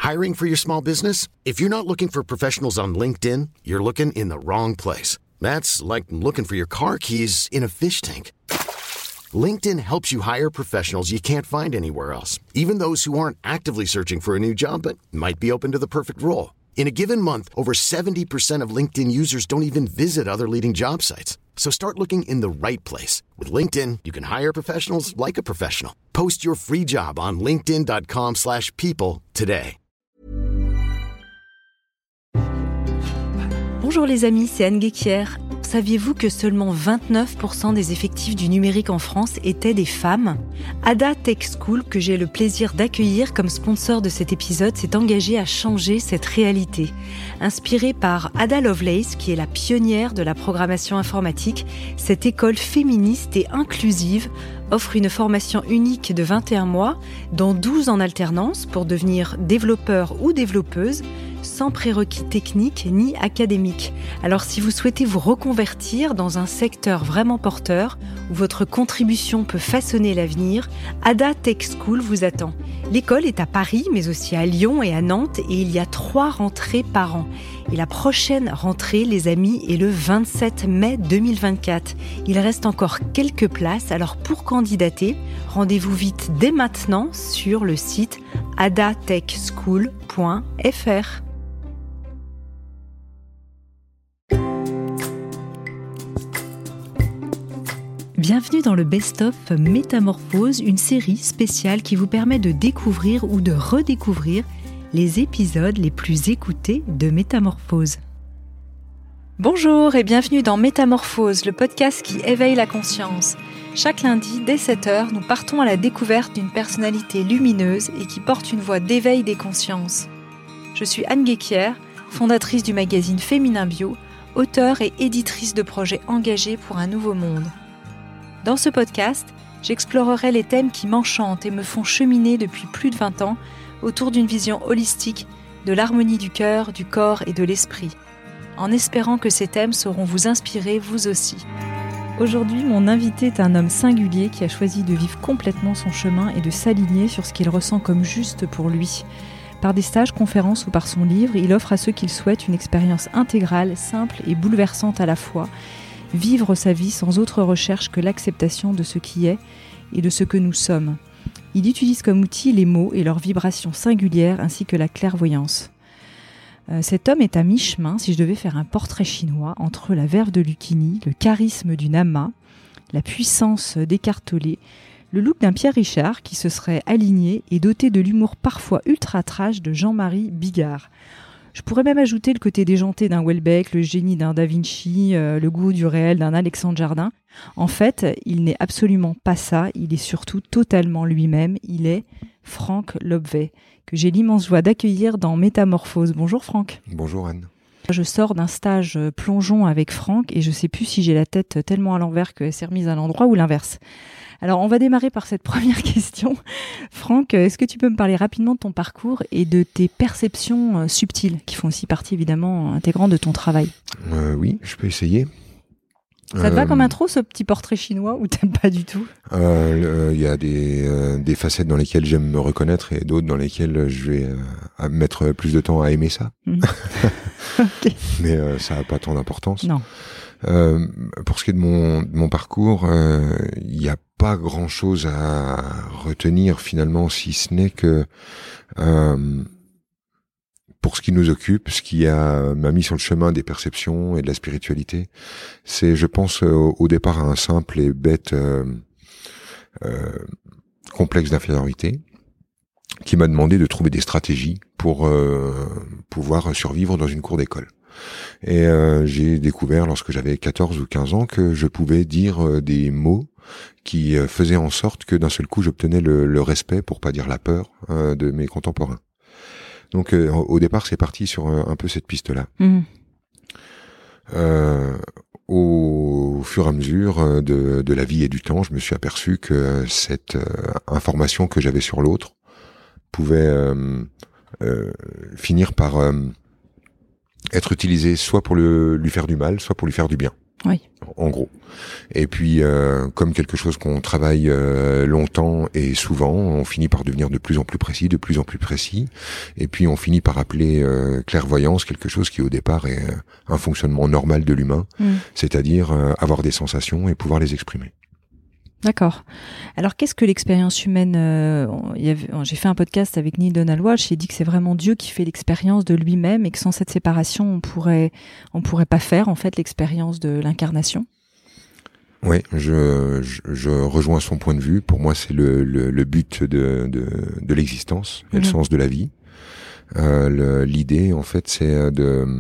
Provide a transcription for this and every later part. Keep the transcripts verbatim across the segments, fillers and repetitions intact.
Hiring for your small business? If you're not looking for professionals on LinkedIn, you're looking in the wrong place. That's like looking for your car keys in a fish tank. LinkedIn helps you hire professionals you can't find anywhere else, even those who aren't actively searching for a new job but might be open to the perfect role. In a given month, over seventy percent of LinkedIn users don't even visit other leading job sites. So start looking in the right place. With LinkedIn, you can hire professionals like a professional. Post your free job on linkedin dot com slash people today. Bonjour les amis, c'est Anne Guéquière. Saviez-vous que seulement vingt-neuf pour cent des effectifs du numérique en France étaient des femmes ? Ada Tech School, que j'ai le plaisir d'accueillir comme sponsor de cet épisode, s'est engagée à changer cette réalité. Inspirée par Ada Lovelace, qui est la pionnière de la programmation informatique, cette école féministe et inclusive offre une formation unique de vingt et un mois, dont douze en alternance pour devenir développeur ou développeuse, sans prérequis techniques ni académiques. Alors si vous souhaitez vous reconvertir dans un secteur vraiment porteur, où votre contribution peut façonner l'avenir, Ada Tech School vous attend. L'école est à Paris, mais aussi à Lyon et à Nantes, et il y a trois rentrées par an. Et la prochaine rentrée, les amis, est le vingt-sept mai deux mille vingt-quatre. Il reste encore quelques places, alors pour candidater, rendez-vous vite dès maintenant sur le site ada tech school point f r. Bienvenue dans le Best-of Métamorphose, une série spéciale qui vous permet de découvrir ou de redécouvrir les épisodes les plus écoutés de Métamorphose. Bonjour et bienvenue dans Métamorphose, le podcast qui éveille la conscience. Chaque lundi, dès sept heures, nous partons à la découverte d'une personnalité lumineuse et qui porte une voix d'éveil des consciences. Je suis Anne Guéquière, fondatrice du magazine Féminin Bio, auteure et éditrice de projets engagés pour un nouveau monde. Dans ce podcast, j'explorerai les thèmes qui m'enchantent et me font cheminer depuis plus de vingt ans autour d'une vision holistique de l'harmonie du cœur, du corps et de l'esprit, en espérant que ces thèmes sauront vous inspirer vous aussi. Aujourd'hui, mon invité est un homme singulier qui a choisi de vivre complètement son chemin et de s'aligner sur ce qu'il ressent comme juste pour lui. Par des stages, conférences ou par son livre, il offre à ceux qui le souhaitent une expérience intégrale, simple et bouleversante à la fois. Vivre sa vie sans autre recherche que l'acceptation de ce qui est et de ce que nous sommes. Il utilise comme outil les mots et leurs vibrations singulières ainsi que la clairvoyance. Euh, cet homme est à mi-chemin, si je devais faire un portrait chinois, entre la verve de Lucchini, le charisme du Nama, la puissance d'Eckhart Tolle, le look d'un Pierre Richard qui se serait aligné et doté de l'humour parfois ultra trash de Jean-Marie Bigard. Je pourrais même ajouter le côté déjanté d'un Houellebecq, le génie d'un Da Vinci, euh, le goût du réel d'un Alexandre Jardin. En fait, il n'est absolument pas ça, il est surtout totalement lui-même, il est Franck Lobvet, que j'ai l'immense joie d'accueillir dans Métamorphose. Bonjour Franck. Bonjour Anne. Je sors d'un stage plongeon avec Franck et je ne sais plus si j'ai la tête tellement à l'envers qu'elle s'est remise à l'endroit ou l'inverse. Alors, on va démarrer par cette première question. Franck, est-ce que tu peux me parler rapidement de ton parcours et de tes perceptions subtiles, qui font aussi partie évidemment intégrante de ton travail ? euh, Oui, je peux essayer. Ça te euh, va comme intro, ce petit portrait chinois, ou t'aimes pas du tout ? Il euh, y a des, euh, des facettes dans lesquelles j'aime me reconnaître et d'autres dans lesquelles je vais euh, mettre plus de temps à aimer ça. Mmh. Okay. Mais euh, ça n'a pas tant d'importance. Non. Euh, pour ce qui est de mon, de mon parcours, il euh, n'y a pas grand-chose à retenir finalement, si ce n'est que euh, pour ce qui nous occupe, ce qui a, m'a mis sur le chemin des perceptions et de la spiritualité, c'est, je pense, au, au départ à un simple et bête euh, euh, complexe d'infériorité qui m'a demandé de trouver des stratégies pour euh, pouvoir survivre dans une cour d'école. Et euh, j'ai découvert lorsque j'avais quatorze ou quinze ans que je pouvais dire euh, des mots qui euh, faisaient en sorte que d'un seul coup j'obtenais le, le respect, pour pas dire la peur, euh, de mes contemporains. Donc euh, au départ c'est parti sur un, un peu cette piste-là. Mmh. Euh, au fur et à mesure de, de la vie et du temps, je me suis aperçu que cette euh, information que j'avais sur l'autre pouvait euh, euh, finir par euh, être utilisée soit pour le, lui faire du mal, soit pour lui faire du bien. Oui. En gros. Et puis, euh, comme quelque chose qu'on travaille euh, longtemps et souvent, on finit par devenir de plus en plus précis, de plus en plus précis. Et puis, on finit par appeler euh, clairvoyance quelque chose qui, au départ, est euh, un fonctionnement normal de l'humain, mmh. c'est-à-dire euh, avoir des sensations et pouvoir les exprimer. D'accord. Alors, qu'est-ce que l'expérience humaine euh, il y avait, J'ai fait un podcast avec Neil Donald Walsch, il dit que c'est vraiment Dieu qui fait l'expérience de lui-même et que sans cette séparation, on pourrait, on pourrait pas faire en fait l'expérience de l'incarnation. Oui, je, je, je rejoins son point de vue. Pour moi, c'est le, le, le but de, de, de l'existence et mmh. le sens de la vie. Euh, le, l'idée, en fait, c'est de,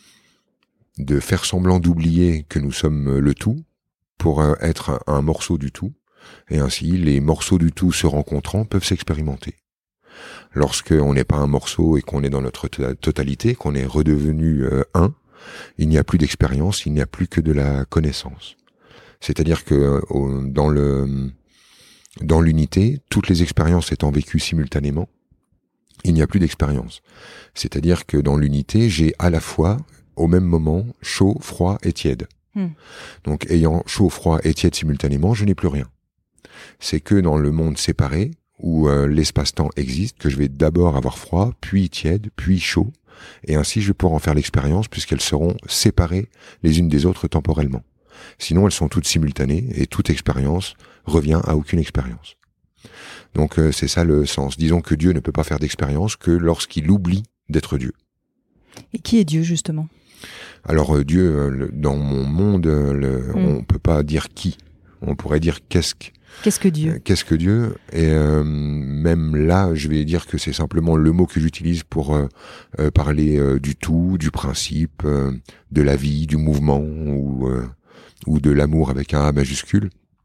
de faire semblant d'oublier que nous sommes le tout, pour être un morceau du tout, et ainsi les morceaux du tout se rencontrant peuvent s'expérimenter. Lorsqu'on n'est pas un morceau et qu'on est dans notre totalité, qu'on est redevenu euh, un, il n'y a plus d'expérience, il n'y a plus que de la connaissance. C'est-à-dire que au, dans le dans l'unité, toutes les expériences étant vécues simultanément, il n'y a plus d'expérience. C'est-à-dire que dans l'unité, j'ai à la fois, au même moment, chaud, froid et tiède. Hmm. Donc, ayant chaud, froid et tiède simultanément, je n'ai plus rien. C'est que dans le monde séparé, où euh, l'espace-temps existe, que je vais d'abord avoir froid, puis tiède, puis chaud, et ainsi je vais pouvoir en faire l'expérience, puisqu'elles seront séparées les unes des autres temporellement. Sinon, elles sont toutes simultanées, et toute expérience revient à aucune expérience. Donc, euh, c'est ça le sens. Disons que Dieu ne peut pas faire d'expérience que lorsqu'il oublie d'être Dieu. Et qui est Dieu, justement ? Alors euh, Dieu, euh, le, dans mon monde, euh, le, mm. on peut pas dire qui. On pourrait dire qu'est-ce que. Qu'est-ce que Dieu ? euh, Qu'est-ce que Dieu ? Et euh, même là, je vais dire que c'est simplement le mot que j'utilise pour euh, euh, parler euh, du tout, du principe, euh, de la vie, du mouvement ou euh, ou de l'amour avec un A majuscule.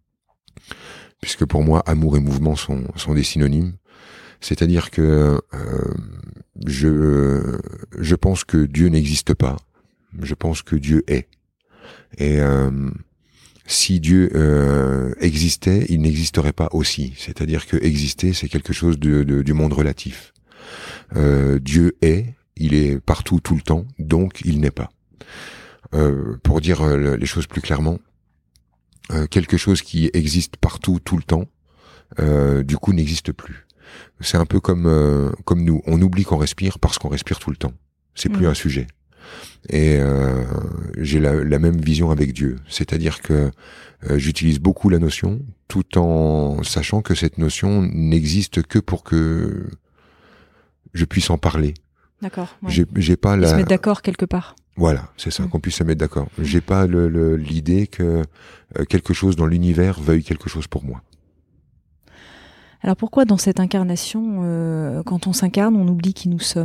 Puisque pour moi, amour et mouvement sont sont des synonymes. C'est-à-dire que euh, je je pense que Dieu n'existe pas. Je pense que Dieu est. Et euh, si Dieu euh, existait, il n'existerait pas aussi. C'est-à-dire que exister, c'est quelque chose de, de, du monde relatif. Euh, Dieu est, il est partout tout le temps, donc il n'est pas. Euh, pour dire euh, les choses plus clairement, euh, quelque chose qui existe partout tout le temps, euh, du coup n'existe plus. C'est un peu comme euh, comme nous. On oublie qu'on respire parce qu'on respire tout le temps. C'est plus mmh. un sujet. Et euh, j'ai la, la même vision avec Dieu, c'est-à-dire que euh, j'utilise beaucoup la notion, tout en sachant que cette notion n'existe que pour que je puisse en parler. D'accord. Ouais. J'ai, j'ai pas la. Se mettre d'accord quelque part. Voilà, c'est ça, mmh. qu'on puisse se mettre d'accord. Mmh. J'ai pas le, le, l'idée que euh, quelque chose dans l'univers veuille quelque chose pour moi. Alors pourquoi dans cette incarnation, euh, quand on s'incarne, on oublie qui nous sommes ?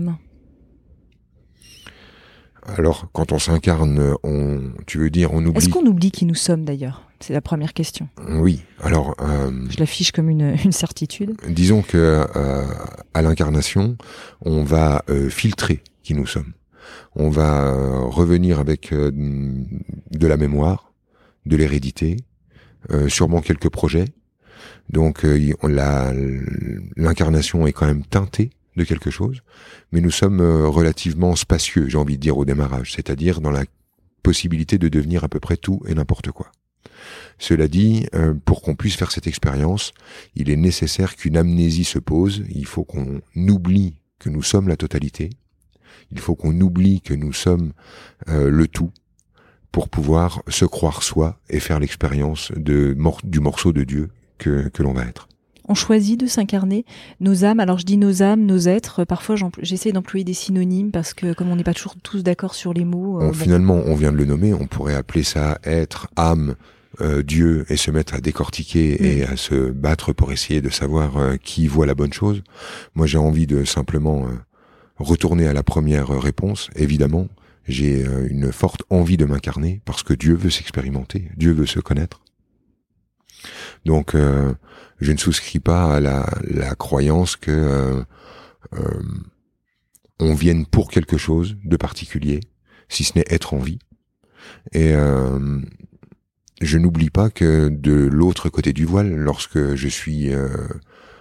Alors, quand on s'incarne, on, tu veux dire, on oublie... Est-ce qu'on oublie qui nous sommes, d'ailleurs ? C'est la première question. Oui, alors... Euh, Je l'affiche comme une, une certitude. Disons que euh, à l'incarnation, on va euh, filtrer qui nous sommes. On va euh, revenir avec euh, de la mémoire, de l'hérédité, euh, sûrement quelques projets. Donc, euh, on, la, l'incarnation est quand même teintée de quelque chose, mais nous sommes euh, relativement spacieux, j'ai envie de dire, au démarrage, c'est-à-dire dans la possibilité de devenir à peu près tout et n'importe quoi. Cela dit, euh, pour qu'on puisse faire cette expérience, il est nécessaire qu'une amnésie se pose, il faut qu'on oublie que nous sommes la totalité, il faut qu'on oublie que nous sommes euh, le tout, pour pouvoir se croire soi et faire l'expérience de, mor- du morceau de Dieu que, que l'on va être. On choisit de s'incarner, nos âmes, alors je dis nos âmes, nos êtres, parfois j'essaie d'employer des synonymes parce que comme on n'est pas toujours tous d'accord sur les mots... Euh, on, bon. Finalement, on vient de le nommer, on pourrait appeler ça être, âme, euh, Dieu, et se mettre à décortiquer mmh. et à se battre pour essayer de savoir euh, qui voit la bonne chose. Moi j'ai envie de simplement euh, retourner à la première réponse. Évidemment, j'ai euh, une forte envie de m'incarner parce que Dieu veut s'expérimenter, Dieu veut se connaître. Donc... Euh, je ne souscris pas à la, la croyance que euh, euh, on vienne pour quelque chose de particulier, si ce n'est être en vie. Et euh, je n'oublie pas que de l'autre côté du voile, lorsque je suis euh,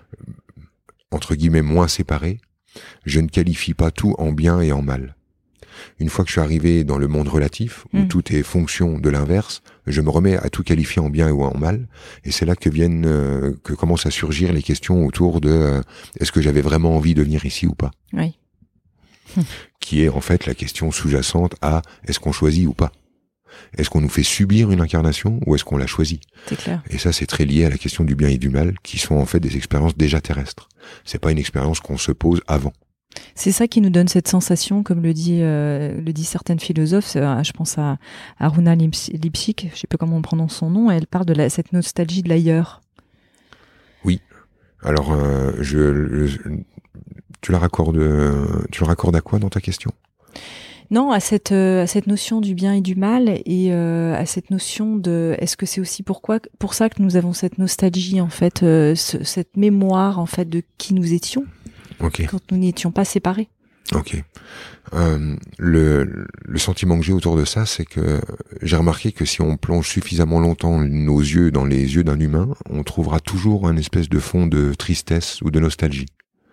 entre guillemets moins séparé, je ne qualifie pas tout en bien et en mal. Une fois que je suis arrivé dans le monde relatif, où mmh. tout est fonction de l'inverse, je me remets à tout qualifier en bien ou en mal, et c'est là que viennent, euh, que commencent à surgir les questions autour de euh, est-ce que j'avais vraiment envie de venir ici ou pas, oui. qui est en fait la question sous-jacente à est-ce qu'on choisit ou pas. Est-ce qu'on nous fait subir une incarnation ou est-ce qu'on la choisit ? C'est clair. Et ça, c'est très lié à la question du bien et du mal, qui sont en fait des expériences déjà terrestres. C'est pas une expérience qu'on se pose avant. C'est ça qui nous donne cette sensation, comme le dit, euh, le dit certaines philosophes. Euh, je pense à, à Runa Lipsik, je sais pas comment on prononce son nom. Elle parle de la, cette nostalgie de l'ailleurs. Oui. Alors, euh, je, je, tu la raccordes, tu le raccordes à quoi dans ta question ? Non, à cette euh, à cette notion du bien et du mal et euh, à cette notion de est-ce que c'est aussi pourquoi pour ça que nous avons cette nostalgie en fait, euh, ce, cette mémoire en fait de qui nous étions okay. quand nous n'étions pas séparés. Ok. Euh, le le sentiment que j'ai autour de ça, c'est que j'ai remarqué que si on plonge suffisamment longtemps nos yeux dans les yeux d'un humain, on trouvera toujours un espèce de fond de tristesse ou de nostalgie.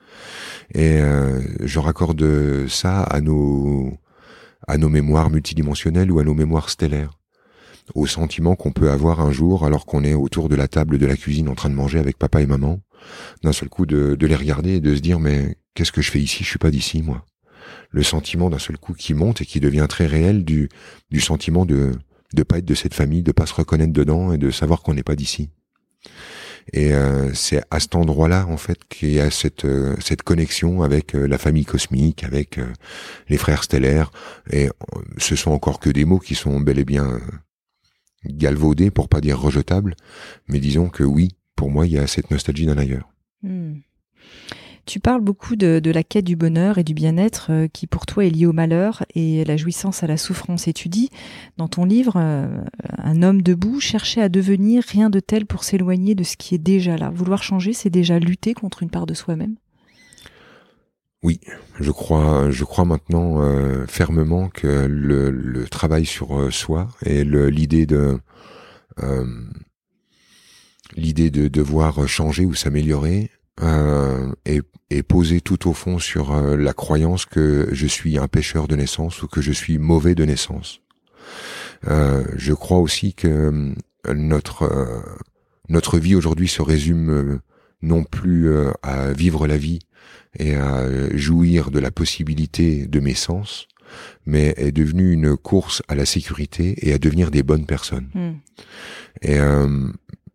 Et euh, je raccorde ça à nos à nos mémoires multidimensionnelles ou à nos mémoires stellaires, au sentiment qu'on peut avoir un jour alors qu'on est autour de la table de la cuisine en train de manger avec papa et maman, d'un seul coup de, de les regarder et de se dire mais qu'est-ce que je fais ici, je suis pas d'ici moi. Le sentiment d'un seul coup qui monte et qui devient très réel du du sentiment de de pas être de cette famille, de pas se reconnaître dedans et de savoir qu'on n'est pas d'ici. Et euh, c'est à cet endroit-là en fait qu'il y a cette euh, cette connexion avec euh, la famille cosmique, avec euh, les frères stellaires. Et euh, ce sont encore que des mots qui sont bel et bien euh, galvaudés, pour pas dire rejetables. Mais disons que oui, pour moi, il y a cette nostalgie d'un ailleurs. Hmm. Tu parles beaucoup de, de la quête du bonheur et du bien-être euh, qui pour toi est liée au malheur et la jouissance à la souffrance. Et tu dis dans ton livre, euh, un homme debout cherchait à devenir rien de tel pour s'éloigner de ce qui est déjà là. Vouloir changer, c'est déjà lutter contre une part de soi-même. Oui, je crois, je crois maintenant euh, fermement que le, le travail sur euh, soi et le, l'idée de euh, l'idée de devoir changer ou s'améliorer euh, est, est posée tout au fond sur euh, la croyance que je suis un pécheur de naissance ou que je suis mauvais de naissance. Euh, je crois aussi que notre euh, notre vie aujourd'hui se résume euh, non plus euh, à vivre la vie et à jouir de la possibilité de mes sens, mais est devenue une course à la sécurité et à devenir des bonnes personnes. Mmh. Et euh,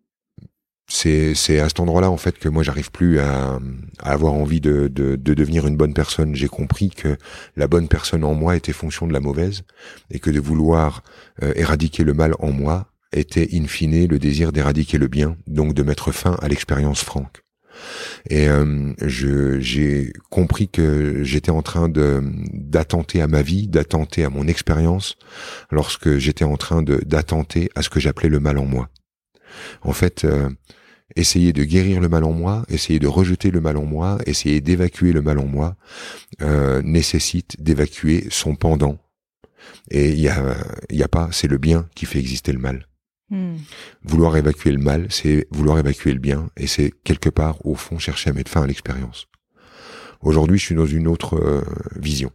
c'est c'est à cet endroit-là en fait que moi j'arrive plus à, à avoir envie de, de de devenir une bonne personne. J'ai compris que la bonne personne en moi était fonction de la mauvaise et que de vouloir euh, éradiquer le mal en moi était in fine le désir d'éradiquer le bien, donc de mettre fin à l'expérience franque. Et euh, je j'ai compris que j'étais en train de d'attenter à ma vie, d'attenter à mon expérience, lorsque j'étais en train de d'attenter à ce que j'appelais le mal en moi. En fait, euh, essayer de guérir le mal en moi, essayer de rejeter le mal en moi, essayer d'évacuer le mal en moi, euh, nécessite d'évacuer son pendant. Et il y a il y a pas, c'est le bien qui fait exister le mal. Mmh. Vouloir évacuer le mal, c'est vouloir évacuer le bien, et c'est quelque part, au fond, chercher à mettre fin à l'expérience. Aujourd'hui, je suis dans une autre euh, vision.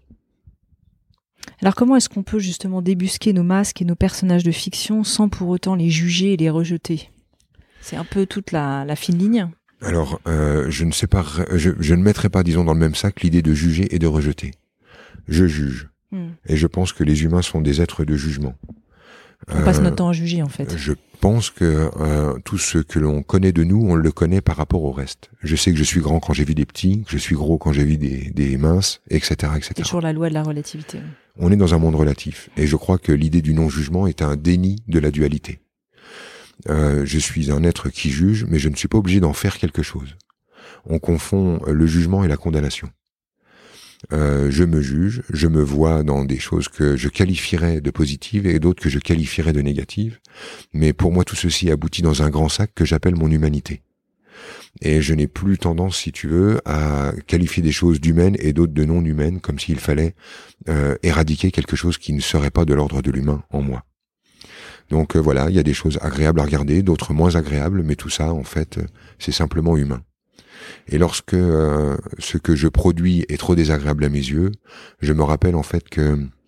Alors comment est-ce qu'on peut justement débusquer nos masques et nos personnages de fiction sans pour autant les juger et les rejeter ? C'est un peu toute la, la fine ligne. Alors, euh, je ne sais pas, je, je ne mettrai pas, disons, dans le même sac l'idée de juger et de rejeter. Je juge, mmh. et je pense que les humains sont des êtres de jugement. On passe notre temps à juger, en fait. Je pense que euh, tout ce que l'on connaît de nous, on le connaît par rapport au reste. Je sais que je suis grand quand j'ai vu des petits, que je suis gros quand j'ai vu des, des minces, et cetera, et cetera. C'est toujours la loi de la relativité. On est dans un monde relatif, et je crois que l'idée du non-jugement est un déni de la dualité. Euh, je suis un être qui juge, mais je ne suis pas obligé d'en faire quelque chose. On confond le jugement et la condamnation. Euh, je me juge, je me vois dans des choses que je qualifierais de positives et d'autres que je qualifierais de négatives. Mais pour moi, tout ceci aboutit dans un grand sac que j'appelle mon humanité. Et je n'ai plus tendance, si tu veux, à qualifier des choses d'humaines et d'autres de non humaines, comme s'il fallait euh, éradiquer quelque chose qui ne serait pas de l'ordre de l'humain en moi. Donc euh, voilà, il y a des choses agréables à regarder, d'autres moins agréables, mais tout ça, en fait, c'est simplement humain. Et lorsque euh, ce que je produis est trop désagréable à mes yeux, je me rappelle en fait que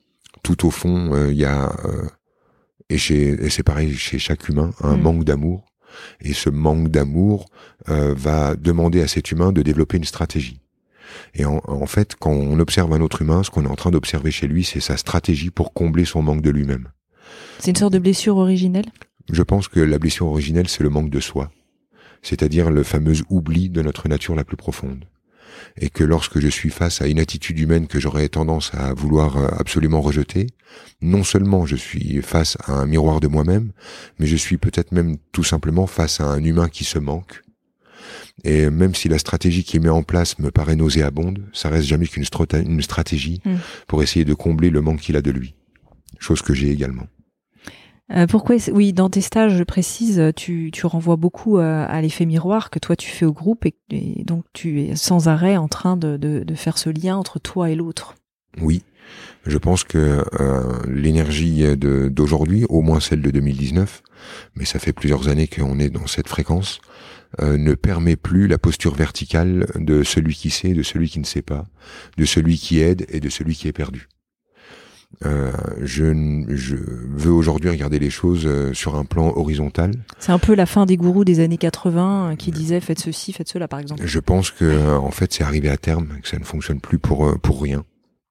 tout au fond, il euh, y a euh, et, chez, et c'est pareil chez chaque humain, un mmh. manque d'amour. Et ce manque d'amour euh, va demander à cet humain de développer une stratégie. Et en, en fait, quand on observe un autre humain, ce qu'on est en train d'observer chez lui, c'est sa stratégie pour combler son manque de lui-même. C'est une sorte de blessure originelle ? Je pense que la blessure originelle, c'est le manque de soi. C'est-à-dire le fameux oubli de notre nature la plus profonde. Et que lorsque je suis face à une attitude humaine que j'aurais tendance à vouloir absolument rejeter, non seulement je suis face à un miroir de moi-même, mais je suis peut-être même tout simplement face à un humain qui se manque. Et même si la stratégie qu'il met en place me paraît nauséabonde, ça reste jamais qu'une strata- une stratégie mmh. pour essayer de combler le manque qu'il a de lui. Chose que j'ai également. Euh, pourquoi, oui, dans tes stages, je précise, tu, tu renvoies beaucoup à, à l'effet miroir que toi tu fais au groupe et, et donc tu es sans arrêt en train de, de, de faire ce lien entre toi et l'autre. Oui, je pense que euh, l'énergie de, d'aujourd'hui, au moins celle de deux mille dix-neuf, mais ça fait plusieurs années qu'on est dans cette fréquence, euh, ne permet plus la posture verticale de celui qui sait, de celui qui ne sait pas, de celui qui aide et de celui qui est perdu. Euh, je, je veux aujourd'hui regarder les choses euh, sur un plan horizontal. C'est un peu la fin des gourous des années quatre-vingts euh, qui disaient faites ceci, faites cela par exemple. Je pense que euh, en fait c'est arrivé à terme, que ça ne fonctionne plus pour euh, pour rien,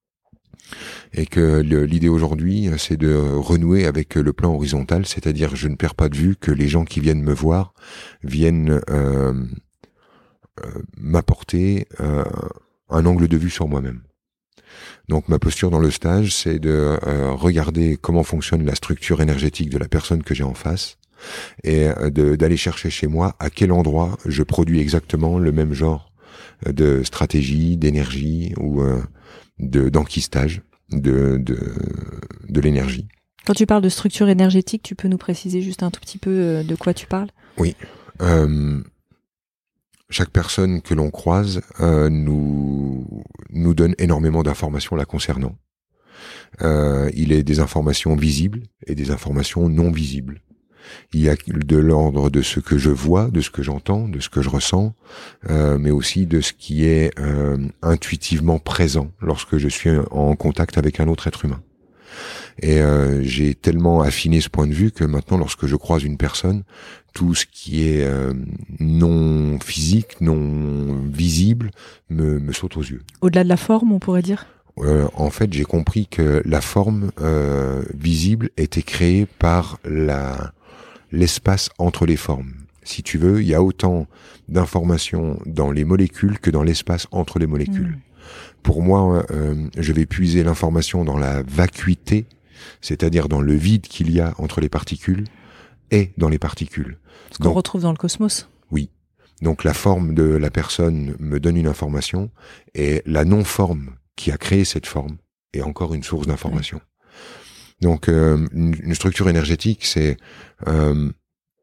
et que le, l'idée aujourd'hui c'est de renouer avec le plan horizontal, c'est-à-dire je ne perds pas de vue que les gens qui viennent me voir viennent euh, euh, m'apporter euh, un angle de vue sur moi-même. Donc ma posture dans le stage, c'est de euh, regarder comment fonctionne la structure énergétique de la personne que j'ai en face et de, d'aller chercher chez moi à quel endroit je produis exactement le même genre de stratégie, d'énergie ou euh, de, d'enquistage de, de, de l'énergie. Quand tu parles de structure énergétique, tu peux nous préciser juste un tout petit peu de quoi tu parles ? Oui. Euh, Chaque personne que l'on croise euh, nous nous donne énormément d'informations la concernant. Euh, il est des informations visibles et des informations non visibles. Il y a de l'ordre de ce que je vois, de ce que j'entends, de ce que je ressens, euh, mais aussi de ce qui est euh, intuitivement présent lorsque je suis en contact avec un autre être humain. Et euh, j'ai tellement affiné ce point de vue que maintenant, lorsque je croise une personne, tout ce qui est euh, non physique, non visible, me, me saute aux yeux. Au-delà de la forme, on pourrait dire ? euh, En fait, j'ai compris que la forme euh, visible était créée par la l'espace entre les formes. Si tu veux, il y a autant d'informations dans les molécules que dans l'espace entre les molécules. Mmh. Pour moi, euh, je vais puiser l'information dans la vacuité, c'est-à-dire dans le vide qu'il y a entre les particules et dans les particules. Ce qu'on Donc, retrouve dans le cosmos. Oui. Donc la forme de la personne me donne une information et la non-forme qui a créé cette forme est encore une source d'information. Ouais. Donc euh, une, une structure énergétique, c'est euh,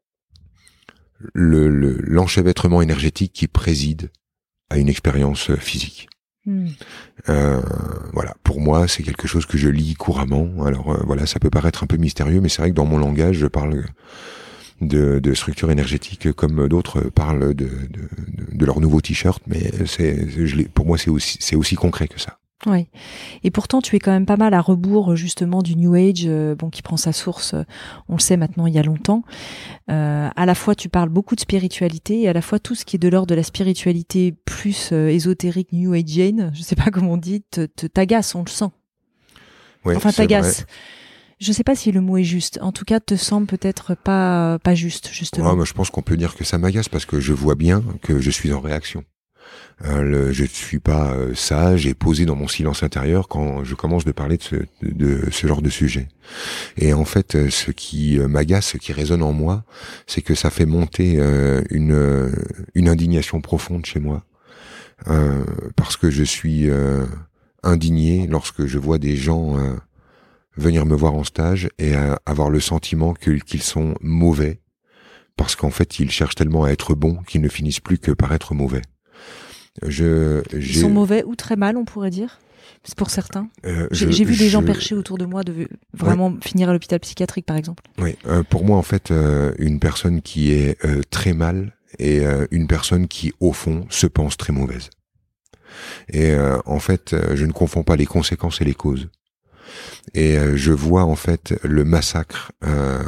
le, le, l'enchevêtrement énergétique qui préside à une expérience physique. Mmh. Euh, voilà, pour moi, c'est quelque chose que je lis couramment. Alors euh, voilà, ça peut paraître un peu mystérieux, mais c'est vrai que dans mon langage, je parle de, de structure énergétique comme d'autres parlent de, de, de, de leur nouveau t-shirt, mais c'est, je l'ai, pour moi, c'est aussi, c'est aussi concret que ça. Oui. Et pourtant, tu es quand même pas mal à rebours justement du New Age, euh, bon, qui prend sa source, euh, on le sait maintenant, il y a longtemps. Euh, à la fois, tu parles beaucoup de spiritualité et à la fois tout ce qui est de l'ordre de la spiritualité plus euh, ésotérique, New Ageane, je sais pas comment on dit, te, te t'agace, on le sent. Ouais, enfin, t'agace. Vrai. Je sais pas si le mot est juste. En tout cas, te semble peut-être pas pas juste, justement. Ouais, moi, je pense qu'on peut dire que ça m'agace parce que je vois bien que je suis en réaction. Euh, le, je ne suis pas euh, sage et posé dans mon silence intérieur quand je commence de parler de ce, de, de ce genre de sujet. Et en fait, euh, ce qui euh, m'agace, ce qui résonne en moi, c'est que ça fait monter euh, une, euh, une indignation profonde chez moi, euh, parce que je suis euh, indigné lorsque je vois des gens euh, venir me voir en stage et euh, avoir le sentiment que, qu'ils sont mauvais, parce qu'en fait, ils cherchent tellement à être bons qu'ils ne finissent plus que par être mauvais. Je, Ils sont mauvais ou très mal, on pourrait dire. C'est pour certains. Euh, j'ai, je, j'ai vu je, des gens perchés autour de moi de vraiment ouais. finir à l'hôpital psychiatrique, par exemple. Oui, euh, pour moi, en fait, euh, une personne qui est euh, très mal est euh, une personne qui, au fond, se pense très mauvaise. Et euh, en fait, euh, je ne confonds pas les conséquences et les causes. Et euh, je vois en fait le massacre euh,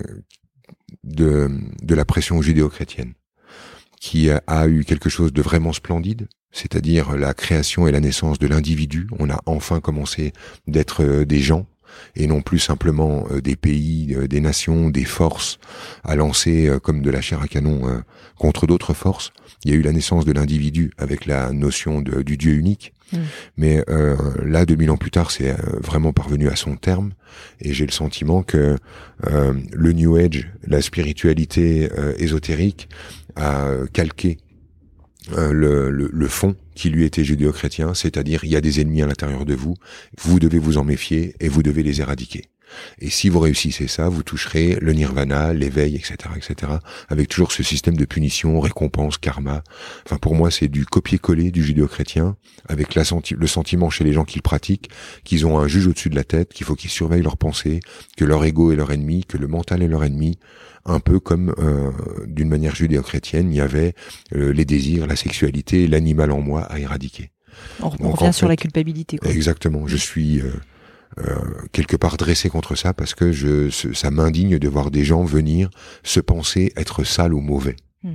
de, de la pression judéo-chrétienne, qui a, a eu quelque chose de vraiment splendide, c'est-à-dire la création et la naissance de l'individu. On a enfin commencé d'être euh, des gens, et non plus simplement euh, des pays, euh, des nations, des forces à lancer euh, comme de la chair à canon euh, contre d'autres forces. Il y a eu la naissance de l'individu avec la notion de, du Dieu unique. Mmh. Mais euh, là, deux mille ans plus tard, c'est euh, vraiment parvenu à son terme. Et j'ai le sentiment que euh, le New Age, la spiritualité euh, ésotérique, a calqué euh, le, le, le fond qui lui était judéo-chrétien, c'est-à-dire il y a des ennemis à l'intérieur de vous, vous devez vous en méfier et vous devez les éradiquer. Et si vous réussissez ça, vous toucherez le nirvana, l'éveil, et cetera, et cetera, avec toujours ce système de punition, récompense, karma. Enfin, pour moi, c'est du copier-coller du judéo-chrétien, avec la senti- le sentiment chez les gens qui le pratiquent, qu'ils ont un juge au-dessus de la tête, qu'il faut qu'ils surveillent leurs pensées, que leur ego est leur ennemi, que le mental est leur ennemi, un peu comme, euh, d'une manière judéo-chrétienne, il y avait euh, les désirs, la sexualité, l'animal en moi à éradiquer. On, Donc, on revient en sur fait, la culpabilité, quoi. Exactement, je suis... Euh, Euh, quelque part dressé contre ça parce que je, ça m'indigne de voir des gens venir se penser être sales ou mauvais.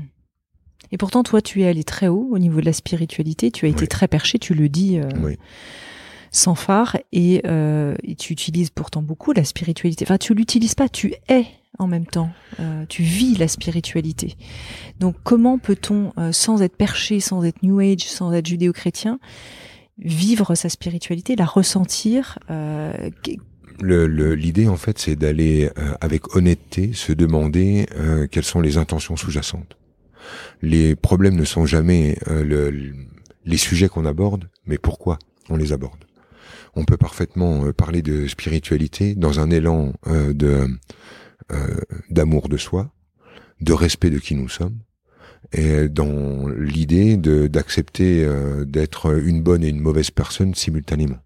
Et pourtant, toi, tu es allé très haut au niveau de la spiritualité, tu as été oui. très perché, tu le dis euh, oui. sans phare, et, euh, et tu utilises pourtant beaucoup la spiritualité. Enfin, tu l'utilises pas, tu es en même temps, euh, tu vis la spiritualité. Donc, comment peut-on, euh, sans être perché, sans être New Age, sans être judéo-chrétien, vivre sa spiritualité, la ressentir euh... le, le, L'idée, en fait, c'est d'aller euh, avec honnêteté se demander euh, quelles sont les intentions sous-jacentes. Les problèmes ne sont jamais euh, le, le, les sujets qu'on aborde, mais pourquoi on les aborde. On peut parfaitement euh, parler de spiritualité dans un élan euh, de euh, d'amour de soi, de respect de qui nous sommes, et dans l'idée de d'accepter euh, d'être une bonne et une mauvaise personne simultanément.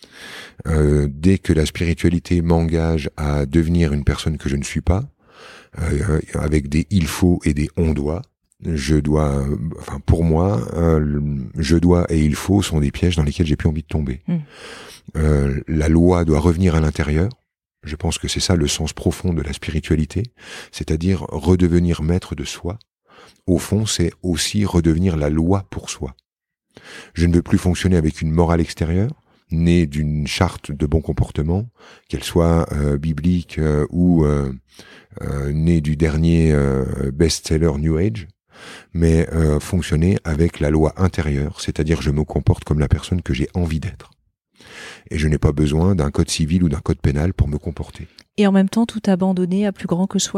Euh, dès que la spiritualité m'engage à devenir une personne que je ne suis pas, euh, avec des il faut et des on doit, je dois, enfin pour moi, euh, je dois et il faut sont des pièges dans lesquels j'ai plus envie de tomber. Mmh. Euh, la loi doit revenir à l'intérieur. Je pense que c'est ça le sens profond de la spiritualité, c'est-à-dire redevenir maître de soi. Au fond, c'est aussi redevenir la loi pour soi. Je ne veux plus fonctionner avec une morale extérieure, née d'une charte de bon comportement, qu'elle soit euh, biblique euh, ou euh, euh, née du dernier euh, best-seller New Age, mais euh, fonctionner avec la loi intérieure, c'est-à-dire je me comporte comme la personne que j'ai envie d'être. Et je n'ai pas besoin d'un code civil ou d'un code pénal pour me comporter. Et en même temps, tout abandonner à plus grand que soi ?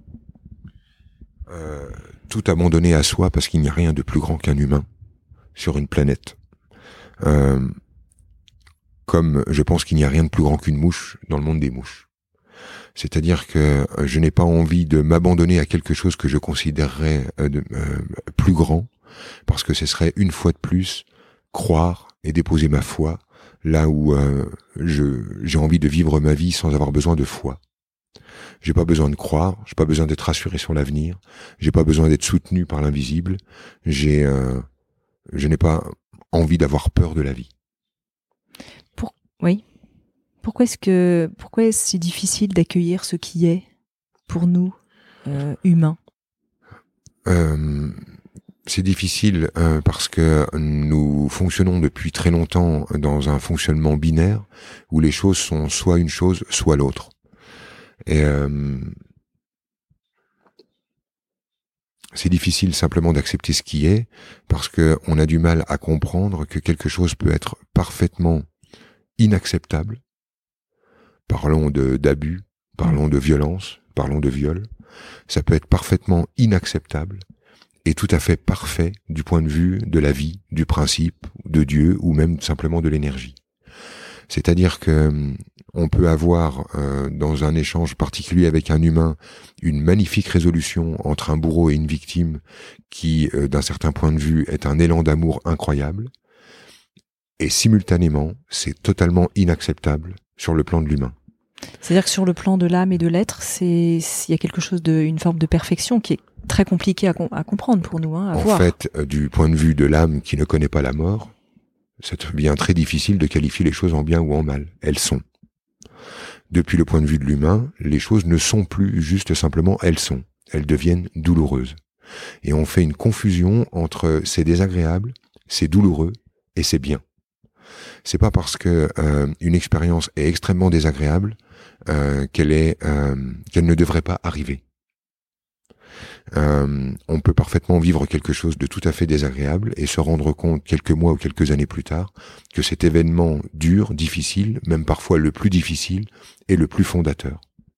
euh, Tout abandonner à soi parce qu'il n'y a rien de plus grand qu'un humain sur une planète. Euh, comme je pense qu'il n'y a rien de plus grand qu'une mouche dans le monde des mouches. C'est-à-dire que je n'ai pas envie de m'abandonner à quelque chose que je considérerais euh, de, euh, plus grand, parce que ce serait une fois de plus croire et déposer ma foi là où euh, je, j'ai envie de vivre ma vie sans avoir besoin de foi. J'ai pas besoin de croire, j'ai pas besoin d'être rassuré sur l'avenir, j'ai pas besoin d'être soutenu par l'invisible, j'ai, euh, je n'ai pas envie d'avoir peur de la vie. Pour, oui. Pourquoi est-ce que, pourquoi est-ce si difficile d'accueillir ce qui est pour nous, euh, humains? Euh, c'est difficile euh, parce que nous fonctionnons depuis très longtemps dans un fonctionnement binaire où les choses sont soit une chose, soit l'autre. Et euh, c'est difficile simplement d'accepter ce qui est parce que on a du mal à comprendre que quelque chose peut être parfaitement inacceptable. Parlons de d'abus, parlons de violence, parlons de viol. Ça peut être parfaitement inacceptable et tout à fait parfait du point de vue de la vie, du principe, de Dieu ou même simplement de l'énergie. C'est-à-dire que on peut avoir euh, dans un échange particulier avec un humain une magnifique résolution entre un bourreau et une victime qui, euh, d'un certain point de vue, est un élan d'amour incroyable. Et simultanément, c'est totalement inacceptable sur le plan de l'humain. C'est-à-dire que sur le plan de l'âme et de l'être, c'est il y a quelque chose de une forme de perfection qui est très compliquée à, com- à comprendre pour nous, hein, à en voir. En fait, euh, du point de vue de l'âme qui ne connaît pas la mort, c'est bien très difficile de qualifier les choses en bien ou en mal. Elles sont. depuis le point de vue de l'humain, les choses ne sont plus juste simplement elles sont. Elles deviennent douloureuses. Et on fait une confusion entre c'est désagréable, c'est douloureux et c'est bien. C'est pas parce que euh, une expérience est extrêmement désagréable euh, qu'elle est euh, qu'elle ne devrait pas arriver. Euh, on peut parfaitement vivre quelque chose de tout à fait désagréable et se rendre compte quelques mois ou quelques années plus tard que cet événement dur, difficile, même parfois le plus difficile, est le plus fondateur.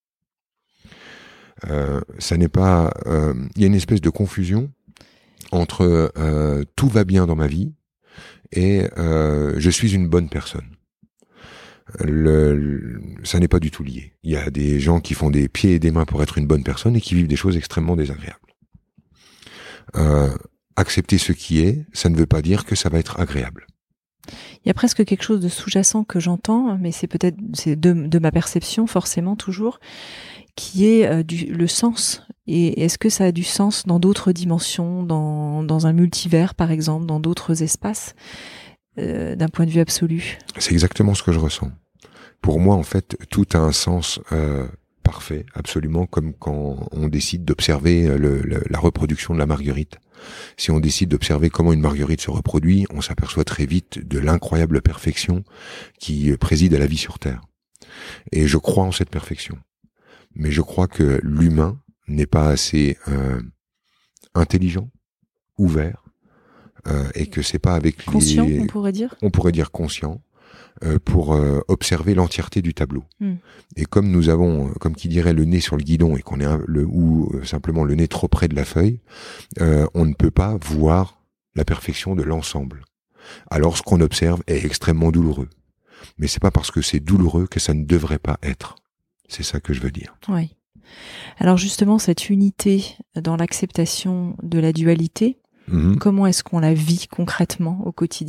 Euh, ça n'est pas. Euh, il y a une espèce de confusion entre euh, tout va bien dans ma vie et euh, je suis une bonne personne. Le, le, ça n'est pas du tout lié. Il y a des gens qui font des pieds et des mains pour être une bonne personne et qui vivent des choses extrêmement désagréables. Euh, accepter ce qui est, ça ne veut pas dire que ça va être agréable. Il y a presque quelque chose de sous-jacent que j'entends, mais c'est peut-être c'est de, de ma perception forcément toujours, qui est euh, du, le sens. Et est-ce que ça a du sens dans d'autres dimensions, dans, dans un multivers par exemple, dans d'autres espaces, euh, d'un point de vue absolu? C'est exactement ce que je ressens. Pour moi, en fait, tout a un sens euh, parfait, absolument, comme quand on décide d'observer le, le, la reproduction de la marguerite. Si on décide d'observer comment une marguerite se reproduit, on s'aperçoit très vite de l'incroyable perfection qui préside à la vie sur Terre. Et je crois en cette perfection. Mais je crois que l'humain n'est pas assez euh, intelligent, ouvert, euh, et que c'est pas avec conscient, les... on pourrait dire. On pourrait dire conscient, euh, pour euh, observer l'entièreté du tableau. Mm. Et comme nous avons, comme qui dirait, le nez sur le guidon et qu'on est un, le ou euh, simplement le nez trop près de la feuille, euh, on ne peut pas voir la perfection de l'ensemble. Alors ce qu'on observe est extrêmement douloureux. Mais c'est pas parce que c'est douloureux que ça ne devrait pas être. C'est ça que je veux dire. Oui. Alors justement, cette unité dans l'acceptation de la dualité, mmh. comment est-ce qu'on la vit concrètement au quotidien ?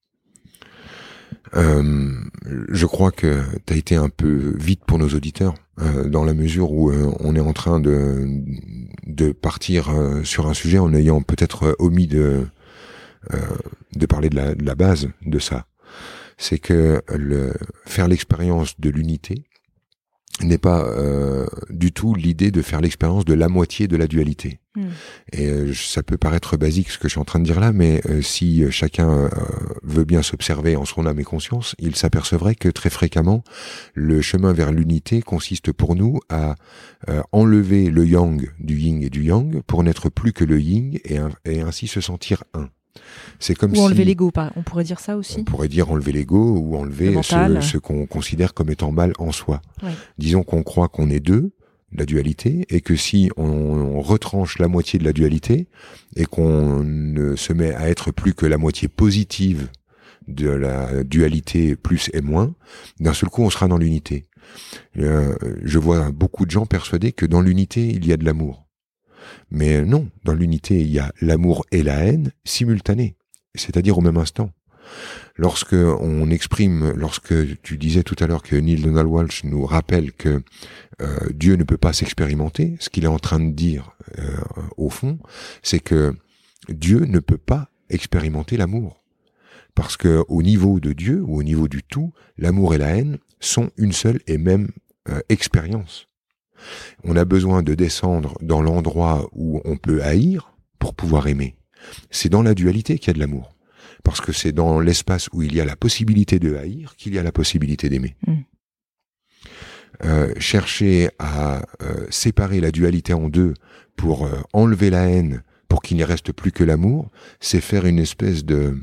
euh, Je crois que tu as été un peu vite pour nos auditeurs, euh, dans la mesure où euh, on est en train de, de partir euh, sur un sujet en ayant peut-être omis de, euh, de parler de la, de la base de ça. C'est que le, faire l'expérience de l'unité n'est pas euh, du tout l'idée de faire l'expérience de la moitié de la dualité. Mmh. Et euh, ça peut paraître basique ce que je suis en train de dire là, mais euh, si chacun euh, veut bien s'observer en son âme et conscience, il s'apercevrait que très fréquemment, le chemin vers l'unité consiste pour nous à euh, enlever le yang du yin et du yang pour n'être plus que le yin et, et ainsi se sentir un. C'est comme ou enlever si, l'ego, on pourrait dire ça aussi. On pourrait dire enlever l'ego ou enlever ce, ce qu'on considère comme étant mal en soi. Oui. Disons qu'on croit qu'on est deux, la dualité, et que si on, on retranche la moitié de la dualité et qu'on ne se met à être plus que la moitié positive de la dualité plus et moins, d'un seul coup on sera dans l'unité. Euh, je vois beaucoup de gens persuadés que dans l'unité il y a de l'amour. Mais non, dans l'unité, il y a l'amour et la haine simultanés, c'est-à-dire au même instant. Lorsque on exprime, lorsque tu disais tout à l'heure que Neale Donald Walsch nous rappelle que euh, Dieu ne peut pas s'expérimenter, ce qu'il est en train de dire euh, au fond, c'est que Dieu ne peut pas expérimenter l'amour. Parce que au niveau de Dieu, ou au niveau du tout, l'amour et la haine sont une seule et même euh, expérience. On a besoin de descendre dans l'endroit où on peut haïr pour pouvoir aimer. C'est dans la dualité qu'il y a de l'amour. Parce que c'est dans l'espace où il y a la possibilité de haïr qu'il y a la possibilité d'aimer. Mmh. Euh, chercher à euh, séparer la dualité en deux pour euh, enlever la haine, pour qu'il n'y reste plus que l'amour, c'est faire une espèce de...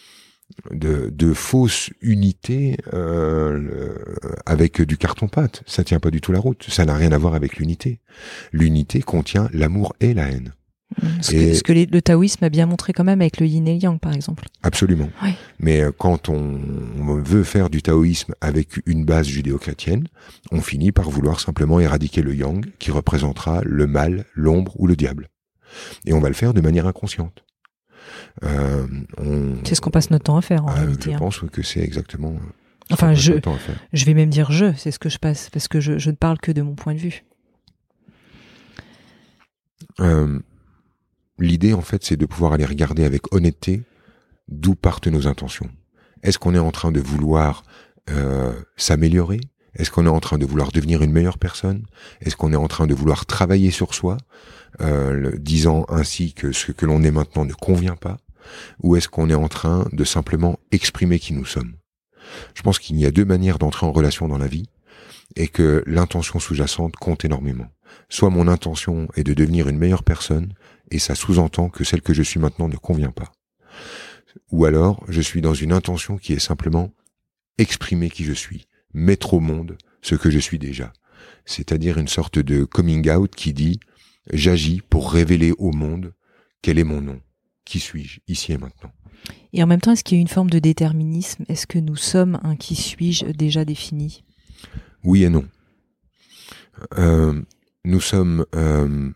De, de fausse unité euh, avec du carton-pâte. Ça tient pas du tout la route. Ça n'a rien à voir avec l'unité. L'unité contient l'amour et la haine. Ce et que, ce que les, le taoïsme a bien montré quand même avec le yin et le yang, par exemple. Absolument. Oui. Mais quand on, on veut faire du taoïsme avec une base judéo-chrétienne, on finit par vouloir simplement éradiquer le yang, qui représentera le mal, l'ombre ou le diable. Et on va le faire de manière inconsciente. Euh, on... C'est ce qu'on passe notre temps à faire en ah, réalité. Je hein. pense que c'est exactement. Enfin, je, je vais même dire je, c'est ce que je passe, parce que je, je ne parle que de mon point de vue. Euh, l'idée, en fait, c'est de pouvoir aller regarder avec honnêteté d'où partent nos intentions. Est-ce qu'on est en train de vouloir euh, s'améliorer, Est-ce qu'on est en train de vouloir devenir une meilleure personne? Est-ce qu'on est en train de vouloir travailler sur soi, euh, le, disant ainsi que ce que l'on est maintenant ne convient pas? Ou est-ce qu'on est en train de simplement exprimer qui nous sommes? Je pense qu'il y a deux manières d'entrer en relation dans la vie et que l'intention sous-jacente compte énormément. Soit mon intention est de devenir une meilleure personne et ça sous-entend que celle que je suis maintenant ne convient pas. Ou alors, je suis dans une intention qui est simplement exprimer qui je suis, mettre au monde ce que je suis déjà. C'est-à-dire une sorte de coming out qui dit « j'agis pour révéler au monde quel est mon nom, qui suis-je, ici et maintenant ». Et en même temps, est-ce qu'il y a une forme de déterminisme? Est-ce que nous sommes un qui suis-je déjà défini? Oui et non. Euh, nous sommes... Euh,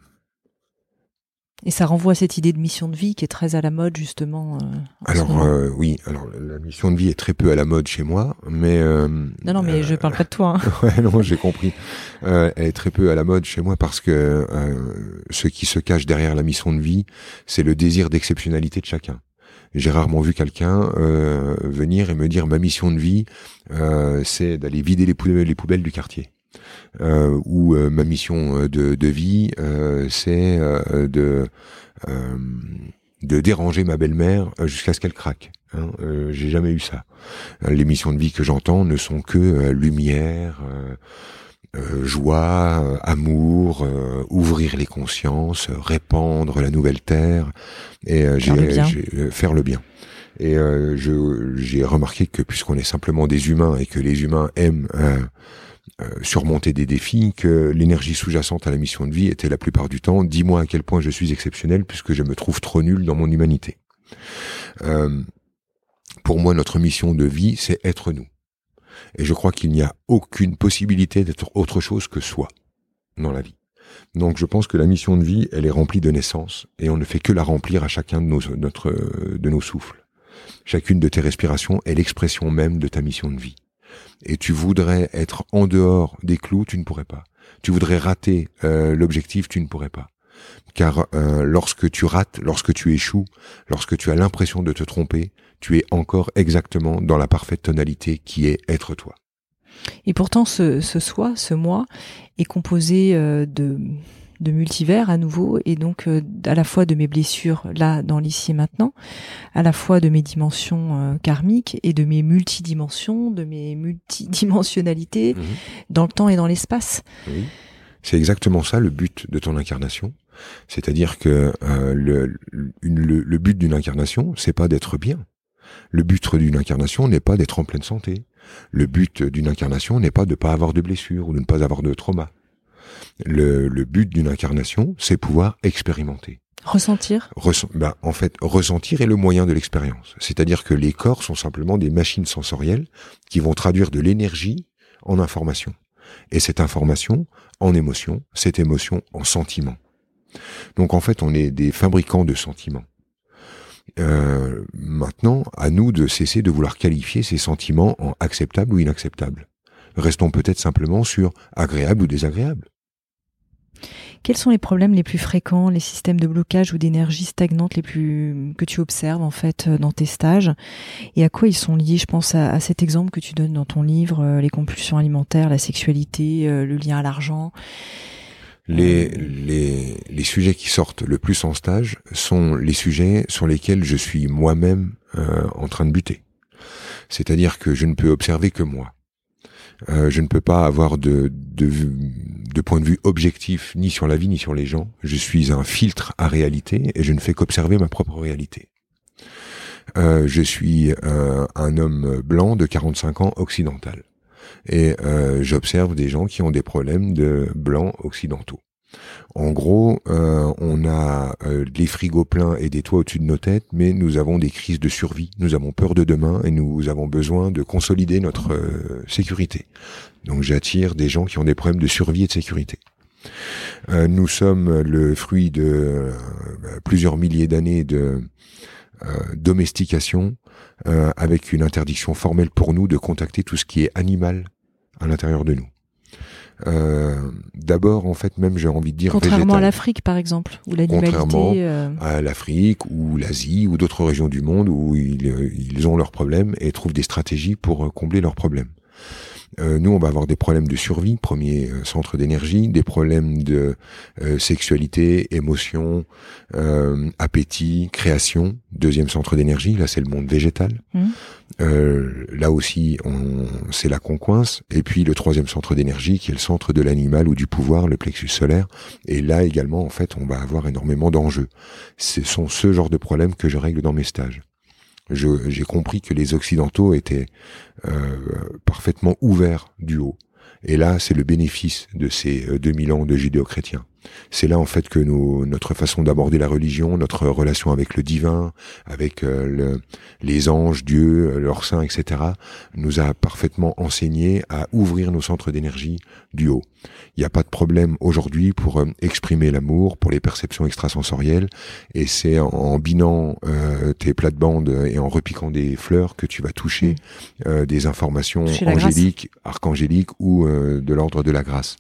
Et ça renvoie à cette idée de mission de vie qui est très à la mode, justement. Euh, alors, euh, oui, alors la mission de vie est très peu à la mode chez moi, mais... Euh, non, non, mais euh, je parle pas de toi. Hein. Ouais, non, j'ai compris. Euh, elle est très peu à la mode chez moi parce que euh, ce qui se cache derrière la mission de vie, c'est le désir d'exceptionnalité de chacun. J'ai rarement vu quelqu'un euh, venir et me dire « ma mission de vie, euh, c'est d'aller vider les poubelles, les poubelles du quartier ». Euh, ou euh, ma mission de, de vie, euh, c'est euh, de euh, de déranger ma belle-mère jusqu'à ce qu'elle craque. Hein. Euh, j'ai jamais eu ça. Les missions de vie que j'entends ne sont que euh, lumière, euh, euh, joie, euh, amour, euh, ouvrir les consciences, euh, répandre la nouvelle terre et euh, faire, j'ai, le bien. j'ai, euh, faire le bien. Et euh, je, j'ai remarqué que puisqu'on est simplement des humains et que les humains aiment euh, Euh, surmonter des défis, que l'énergie sous-jacente à la mission de vie était la plupart du temps « dis-moi à quel point je suis exceptionnel puisque je me trouve trop nul dans mon humanité euh, ». Pour moi, notre mission de vie, c'est être nous. Et je crois qu'il n'y a aucune possibilité d'être autre chose que soi dans la vie. Donc je pense que la mission de vie, elle est remplie de naissance et on ne fait que la remplir à chacun de nos, notre, de nos souffles. Chacune de tes respirations est l'expression même de ta mission de vie. Et tu voudrais être en dehors des clous, tu ne pourrais pas. Tu voudrais rater euh, l'objectif, tu ne pourrais pas. Car euh, lorsque tu rates, lorsque tu échoues, lorsque tu as l'impression de te tromper, tu es encore exactement dans la parfaite tonalité qui est être toi. Et pourtant, ce, ce soi, ce moi, est composé euh, de... de multivers à nouveau, et donc euh, à la fois de mes blessures là dans l'ici et maintenant, à la fois de mes dimensions euh, karmiques et de mes multidimensions, de mes multidimensionnalités mmh. dans le temps et dans l'espace. Oui. C'est exactement ça le but de ton incarnation. C'est-à-dire que euh, le, le, le but d'une incarnation, c'est pas d'être bien. Le but d'une incarnation n'est pas d'être en pleine santé. Le but d'une incarnation n'est pas de ne pas avoir de blessures ou de ne pas avoir de trauma. Le, le but d'une incarnation, c'est pouvoir expérimenter. Ressentir Ressent, ben, en fait, ressentir est le moyen de l'expérience. C'est-à-dire que les corps sont simplement des machines sensorielles qui vont traduire de l'énergie en information. Et cette information en émotion, cette émotion en sentiment. Donc en fait, on est des fabricants de sentiments. Euh, maintenant, à nous de cesser de vouloir qualifier ces sentiments en acceptables ou inacceptables. Restons peut-être simplement sur agréables ou désagréables. Quels sont les problèmes les plus fréquents, les systèmes de blocage ou d'énergie stagnante les plus que tu observes en fait dans tes stages, et à quoi ils sont liés? Je pense à, à cet exemple que tu donnes dans ton livre, euh, les compulsions alimentaires, la sexualité, euh, le lien à l'argent. Les, les, les sujets qui sortent le plus en stage sont les sujets sur lesquels je suis moi-même euh, en train de buter. C'est-à-dire que je ne peux observer que moi. Euh, je ne peux pas avoir de, de, de point de vue objectif ni sur la vie ni sur les gens. Je suis un filtre à réalité et je ne fais qu'observer ma propre réalité. Euh, je suis euh, un homme blanc de quarante-cinq ans occidental. Et euh, j'observe des gens qui ont des problèmes de blancs occidentaux. En gros, euh, on a euh, les frigos pleins et des toits au-dessus de nos têtes, mais nous avons des crises de survie, nous avons peur de demain et nous avons besoin de consolider notre euh, sécurité. Donc j'attire des gens qui ont des problèmes de survie et de sécurité. Euh, nous sommes le fruit de euh, plusieurs milliers d'années de euh, domestication, euh, avec une interdiction formelle pour nous de contacter tout ce qui est animal à l'intérieur de nous. Euh, d'abord, en fait, même j'ai envie de dire contrairement végétal. à l'Afrique, par exemple, où l'animalité. Contrairement euh... à l'Afrique ou l'Asie ou d'autres régions du monde où ils, ils ont leurs problèmes et trouvent des stratégies pour combler leurs problèmes. Euh, nous, on va avoir des problèmes de survie, premier euh, centre d'énergie, des problèmes de euh, sexualité, émotion, euh, appétit, création, deuxième centre d'énergie. Là, c'est le monde végétal. Mmh. Euh, là aussi, on, c'est là qu'on coince. Et puis le troisième centre d'énergie, qui est le centre de l'animal ou du pouvoir, le plexus solaire. Et là également, en fait, on va avoir énormément d'enjeux. Ce sont ce genre de problèmes que je règle dans mes stages. Je, j'ai compris que les Occidentaux étaient euh, parfaitement ouverts du haut. Et là, c'est le bénéfice de ces deux mille ans de judéo-chrétiens. C'est là, en fait, que nos, notre façon d'aborder la religion, notre relation avec le divin, avec euh, le, les anges, Dieu, leurs saints, et cetera, nous a parfaitement enseigné à ouvrir nos centres d'énergie du haut. Il n'y a pas de problème aujourd'hui pour euh, exprimer l'amour, pour les perceptions extrasensorielles, et c'est en, en binant euh, tes plates-bandes et en repiquant des fleurs que tu vas toucher euh, des informations angéliques, archangéliques ou euh, de l'ordre de la grâce.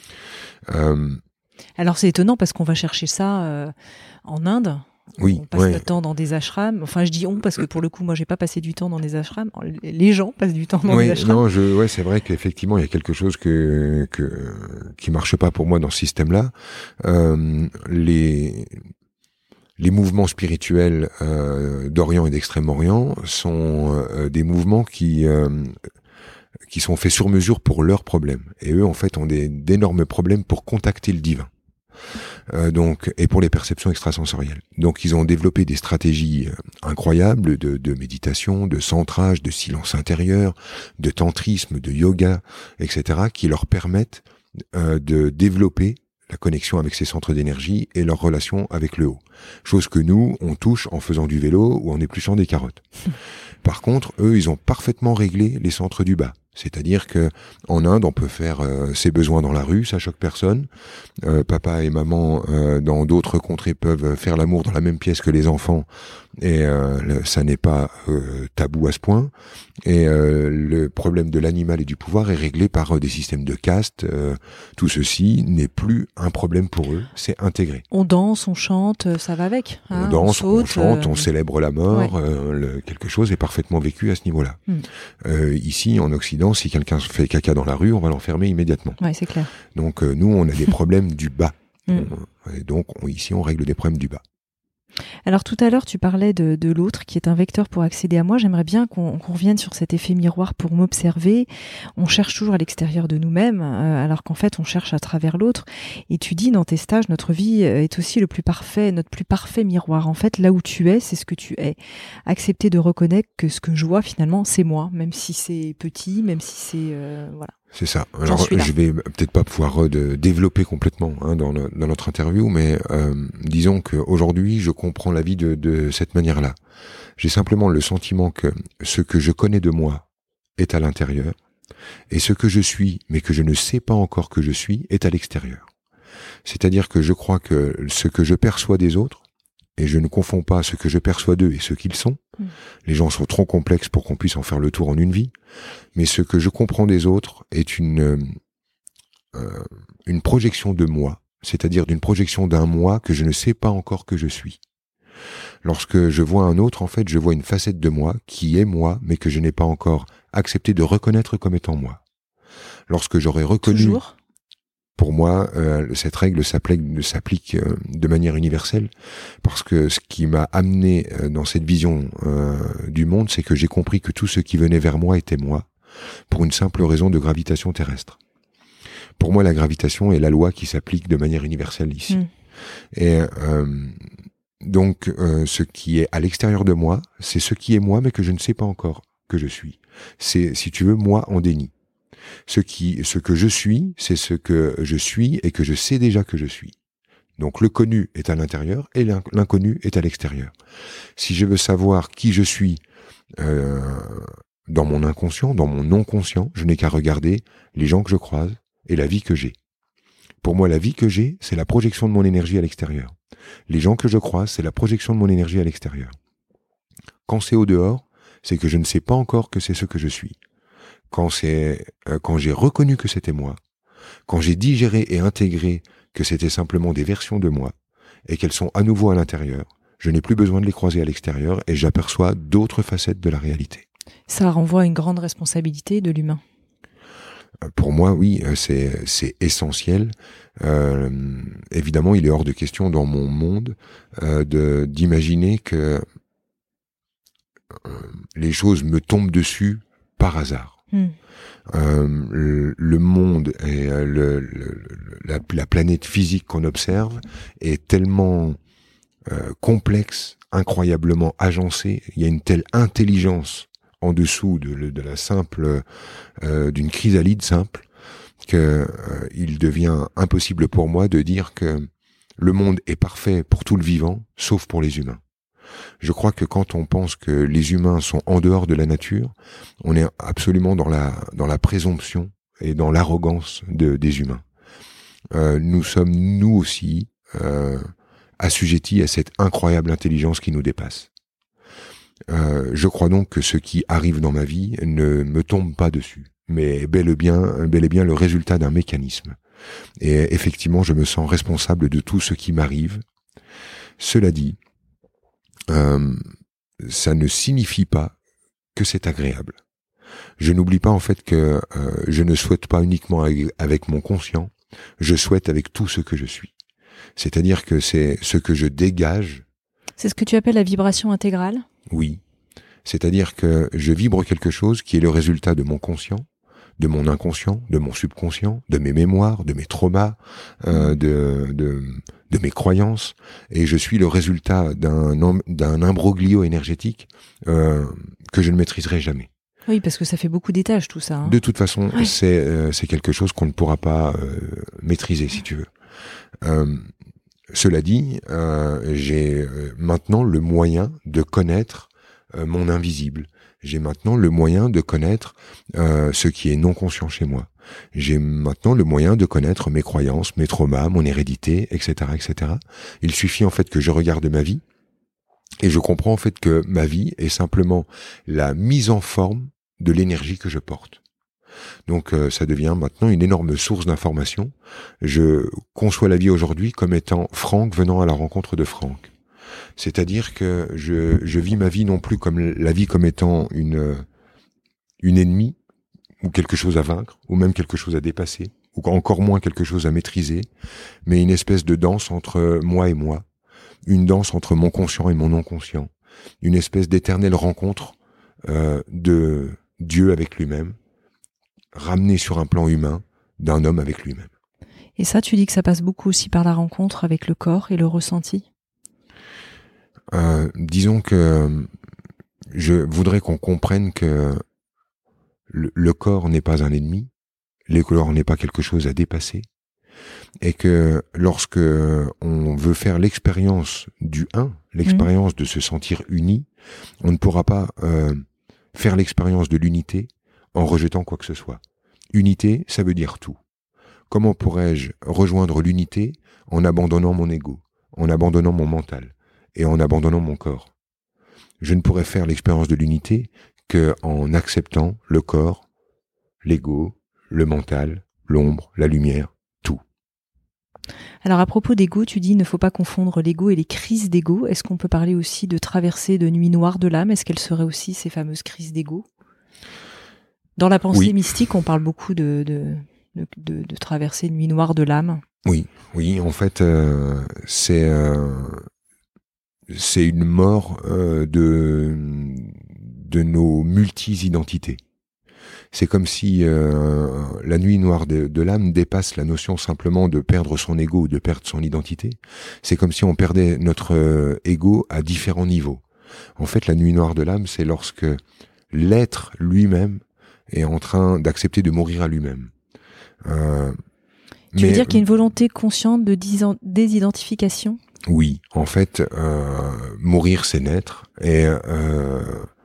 Euh, Alors c'est étonnant parce qu'on va chercher ça euh, en Inde. Oui, on passe ouais. notre temps dans des ashrams. Enfin, je dis on parce que pour le coup, moi, j'ai pas passé du temps dans des ashrams. Les gens passent du temps dans oui, des ashrams. Non, je, ouais, c'est vrai qu'effectivement, il y a quelque chose que, que qui marche pas pour moi dans ce système-là. Euh, les les mouvements spirituels euh, d'Orient et d'Extrême-Orient sont euh, des mouvements qui euh, qui sont faits sur mesure pour leurs problèmes. Et eux, en fait, ont des, d'énormes problèmes pour contacter le divin. Euh, donc, et pour les perceptions extrasensorielles. Donc, ils ont développé des stratégies incroyables de, de méditation, de centrage, de silence intérieur, de tantrisme, de yoga, et cetera, qui leur permettent euh, de développer la connexion avec ces centres d'énergie et leur relation avec le haut. Chose que nous, on touche en faisant du vélo ou en épluchant des carottes. Par contre, eux, ils ont parfaitement réglé les centres du bas. C'est-à-dire que en Inde, on peut faire euh, ses besoins dans la rue, ça choque personne. Euh, papa et maman, euh, dans d'autres contrées, peuvent faire l'amour dans la même pièce que les enfants, et euh, le, ça n'est pas euh, tabou à ce point. Et euh, le problème de l'animal et du pouvoir est réglé par euh, des systèmes de caste. Euh, tout ceci n'est plus un problème pour eux, c'est intégré. On danse, on chante, ça va avec. Hein, on danse, on, saute, on chante, euh... on célèbre la mort. Ouais. Euh, le, quelque chose est parfaitement vécu à ce niveau-là. Mm. Euh, ici, en Occident, si quelqu'un fait caca dans la rue, on va l'enfermer immédiatement. Ouais, c'est clair. Donc euh, nous, on a des problèmes du bas. Mm. On, et donc on, ici, on règle des problèmes du bas. Alors tout à l'heure, tu parlais de, de l'autre qui est un vecteur pour accéder à moi. J'aimerais bien qu'on, qu'on revienne sur cet effet miroir pour m'observer. On cherche toujours à l'extérieur de nous-mêmes, euh, alors qu'en fait, on cherche à travers l'autre. Et tu dis dans tes stages, notre vie est aussi le plus parfait, notre plus parfait miroir. En fait, là où tu es, c'est ce que tu es. Accepter de reconnaître que ce que je vois, finalement, c'est moi, même si c'est petit, même si c'est... Euh, voilà. C'est ça. Alors, je vais peut-être pas pouvoir de développer complètement hein, dans, le, dans notre interview, mais euh, disons qu'aujourd'hui, je comprends la vie de, de cette manière-là. J'ai simplement le sentiment que ce que je connais de moi est à l'intérieur, et ce que je suis, mais que je ne sais pas encore que je suis, est à l'extérieur. C'est-à-dire que je crois que ce que je perçois des autres, et je ne confonds pas ce que je perçois d'eux et ce qu'ils sont. Mmh. Les gens sont trop complexes pour qu'on puisse en faire le tour en une vie. Mais ce que je comprends des autres est une, euh, une projection de moi, c'est-à-dire d'une projection d'un moi que je ne sais pas encore que je suis. Lorsque je vois un autre, en fait, je vois une facette de moi qui est moi, mais que je n'ai pas encore accepté de reconnaître comme étant moi. Lorsque j'aurai reconnu... Toujours Pour moi, euh, cette règle s'applique, s'applique euh, de manière universelle parce que ce qui m'a amené euh, dans cette vision euh, du monde, c'est que j'ai compris que tout ce qui venait vers moi était moi, pour une simple raison de gravitation terrestre. Pour moi, la gravitation est la loi qui s'applique de manière universelle ici. Mmh. Et euh, donc, euh, ce qui est à l'extérieur de moi, c'est ce qui est moi, mais que je ne sais pas encore que je suis. C'est, si tu veux, moi en déni. Ce qui, ce que je suis, c'est ce que je suis et que je sais déjà que je suis. Donc le connu est à l'intérieur et l'inconnu est à l'extérieur. Si je veux savoir qui je suis euh, dans mon inconscient, dans mon non-conscient, je n'ai qu'à regarder les gens que je croise et la vie que j'ai. Pour moi, la vie que j'ai, c'est la projection de mon énergie à l'extérieur. Les gens que je croise, c'est la projection de mon énergie à l'extérieur. Quand c'est au dehors, c'est que je ne sais pas encore que c'est ce que je suis. Quand c'est, euh, quand j'ai reconnu que c'était moi, quand j'ai digéré et intégré que c'était simplement des versions de moi, et qu'elles sont à nouveau à l'intérieur, je n'ai plus besoin de les croiser à l'extérieur, et j'aperçois d'autres facettes de la réalité. Ça renvoie à une grande responsabilité de l'humain. pour moi, oui, c'est, c'est essentiel. Euh, évidemment, il est hors de question dans mon monde euh, de, d'imaginer que euh, les choses me tombent dessus par hasard. Mm. Euh, le, le monde et le, le, le, la, la planète physique qu'on observe est tellement euh, complexe, incroyablement agencée. Il y a une telle intelligence en dessous de, de la simple, euh, d'une chrysalide simple, que euh, il devient impossible pour moi de dire que le monde est parfait pour tout le vivant, sauf pour les humains. Je crois que quand on pense que les humains sont en dehors de la nature, on est absolument dans la dans la présomption et dans l'arrogance de, des humains. Euh, nous sommes nous aussi euh, assujettis à cette incroyable intelligence qui nous dépasse. Euh, je crois donc que ce qui arrive dans ma vie ne me tombe pas dessus, mais bel et bien, bel et bien le résultat d'un mécanisme. Et effectivement, je me sens responsable de tout ce qui m'arrive. Cela dit, euh, ça ne signifie pas que c'est agréable. Je n'oublie pas en fait que euh, je ne souhaite pas uniquement avec mon conscient, je souhaite avec tout ce que je suis. C'est-à-dire que c'est ce que je dégage. C'est ce que tu appelles la vibration intégrale ? Oui. C'est-à-dire que je vibre quelque chose qui est le résultat de mon conscient, de mon inconscient, de mon subconscient, de mes mémoires, de mes traumas, euh, de, de, de mes croyances, et je suis le résultat d'un, d'un imbroglio énergétique euh, que je ne maîtriserai jamais. Oui, parce que ça fait beaucoup d'étages tout ça. Hein. De toute façon, oui. c'est, euh, c'est quelque chose qu'on ne pourra pas euh, maîtriser, si tu veux. Euh, cela dit, euh, j'ai euh, maintenant le moyen de connaître euh, mon invisible. J'ai maintenant le moyen de connaître euh, ce qui est non conscient chez moi. J'ai maintenant le moyen de connaître mes croyances, mes traumas, mon hérédité, et cetera, et cetera. Il suffit en fait que je regarde ma vie et je comprends en fait que ma vie est simplement la mise en forme de l'énergie que je porte. Donc euh, ça devient maintenant une énorme source d'information. Je conçois la vie aujourd'hui comme étant Franck venant à la rencontre de Franck. C'est-à-dire que je, je vis ma vie non plus comme la vie comme étant une, une ennemie, ou quelque chose à vaincre, ou même quelque chose à dépasser, ou encore moins quelque chose à maîtriser, mais une espèce de danse entre moi et moi, une danse entre mon conscient et mon non-conscient, une espèce d'éternelle rencontre euh, de Dieu avec lui-même, ramené sur un plan humain d'un homme avec lui-même. Et ça, tu dis que ça passe beaucoup aussi par la rencontre avec le corps et le ressenti ? Euh, disons que je voudrais qu'on comprenne que le, le corps n'est pas un ennemi, le corps n'est pas quelque chose à dépasser, et que lorsque on veut faire l'expérience du un, l'expérience mmh. de se sentir uni, on ne pourra pas euh, faire l'expérience de l'unité en rejetant quoi que ce soit. Unité, ça veut dire tout. Comment pourrais-je rejoindre l'unité en abandonnant mon ego, en abandonnant mon mental et en abandonnant mon corps? Je ne pourrais faire l'expérience de l'unité qu'en acceptant le corps, l'ego, le mental, l'ombre, la lumière, tout. Alors à propos d'ego, tu dis il ne faut pas confondre l'ego et les crises d'ego. Est-ce qu'on peut parler aussi de traversée de nuit noire de l'âme? Est-ce qu'elles seraient aussi ces fameuses crises d'ego? Dans la pensée oui. mystique, on parle beaucoup de, de, de, de, de traversée de nuit noire de l'âme. Oui, oui, en fait, euh, c'est... Euh... c'est une mort euh, de de nos multi-identités. C'est comme si euh, la nuit noire de, de l'âme dépasse la notion simplement de perdre son ego ou de perdre son identité. C'est comme si on perdait notre euh, ego à différents niveaux. En fait, la nuit noire de l'âme, c'est lorsque l'être lui-même est en train d'accepter de mourir à lui-même. Euh, tu mais, veux dire qu'il y a une volonté consciente de désidentification ? Oui, en fait, euh, mourir c'est naître, et euh,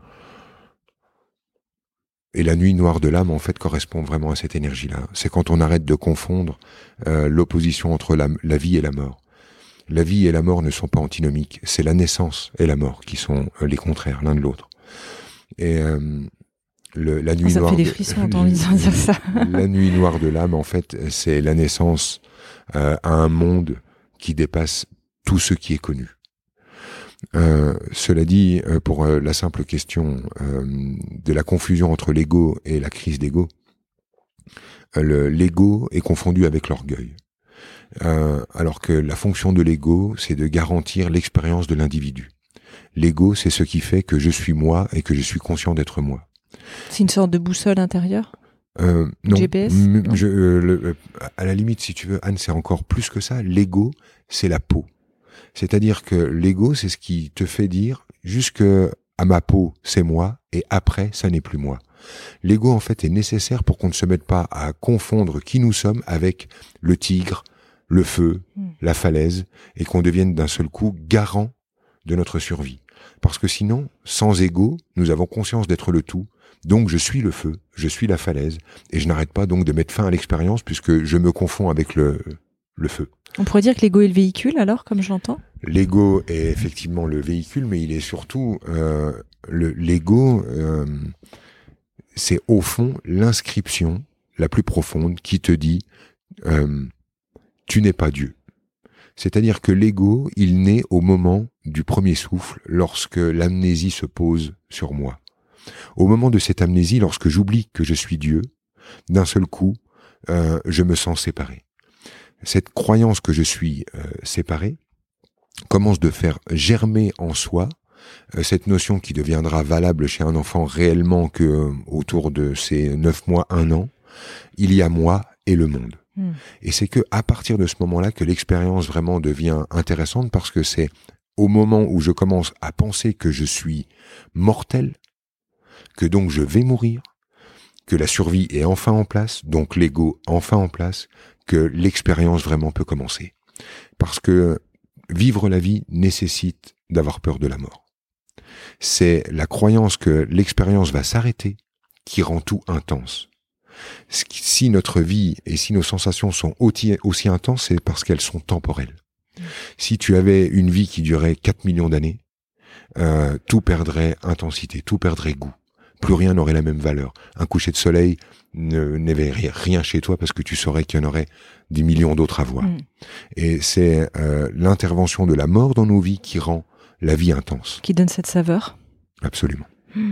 et la nuit noire de l'âme en fait correspond vraiment à cette énergie-là. C'est quand on arrête de confondre euh, l'opposition entre la, la vie et la mort. La vie et la mort ne sont pas antinomiques, c'est la naissance et la mort qui sont euh, les contraires l'un de l'autre. Et euh, le, la nuit oh, ça noire, fait des frissons en disant dire ça. La nuit noire de l'âme en fait, c'est la naissance euh, à un monde qui dépasse tout ce qui est connu. Euh, cela dit, euh, pour euh, la simple question euh, de la confusion entre l'ego et la crise d'ego, le, l'ego est confondu avec l'orgueil. Euh, alors que la fonction de l'ego, c'est de garantir l'expérience de l'individu. L'ego, c'est ce qui fait que je suis moi et que je suis conscient d'être moi. C'est une sorte de boussole intérieure ? Euh, non, G P S m- non. Je, euh, le, à la limite, si tu veux, Anne, c'est encore plus que ça. L'ego, c'est la peau. C'est-à-dire que l'ego, c'est ce qui te fait dire jusque à ma peau, c'est moi, et après, ça n'est plus moi. L'ego, en fait, est nécessaire pour qu'on ne se mette pas à confondre qui nous sommes avec le tigre, le feu, mmh. la falaise, et qu'on devienne d'un seul coup garant de notre survie. Parce que sinon, sans ego, nous avons conscience d'être le tout. Donc je suis le feu, je suis la falaise, et je n'arrête pas donc de mettre fin à l'expérience puisque je me confonds avec le, le feu. On pourrait dire que l'ego est le véhicule alors, comme je l'entends ? L'ego est effectivement le véhicule, mais il est surtout... Euh, le, l'ego, euh, c'est au fond l'inscription la plus profonde qui te dit euh, « tu n'es pas Dieu ». C'est-à-dire que l'ego, il naît au moment du premier souffle, lorsque l'amnésie se pose sur moi. Au moment de cette amnésie, lorsque j'oublie que je suis Dieu, d'un seul coup, euh, je me sens séparé. Cette croyance que je suis euh, séparé commence de faire germer en soi euh, cette notion qui deviendra valable chez un enfant réellement que euh, autour de ses neuf mois, un an, il y a moi et le monde. Mmh. Et c'est que à partir de ce moment-là que l'expérience vraiment devient intéressante parce que c'est au moment où je commence à penser que je suis mortel, que donc je vais mourir, que la survie est enfin en place, donc l'ego enfin en place, que l'expérience vraiment peut commencer. Parce que vivre la vie nécessite d'avoir peur de la mort. C'est la croyance que l'expérience va s'arrêter qui rend tout intense. Si notre vie et si nos sensations sont aussi, aussi intenses, c'est parce qu'elles sont temporelles. Si tu avais une vie qui durait quatre millions d'années, euh, tout perdrait intensité, tout perdrait goût. Plus rien n'aurait la même valeur. Un coucher de soleil ne n'éveillerait rien chez toi parce que tu saurais qu'il y en aurait des millions d'autres à voir. Mmh. Et c'est euh, l'intervention de la mort dans nos vies qui rend la vie intense. Qui donne cette saveur. Absolument. Mmh.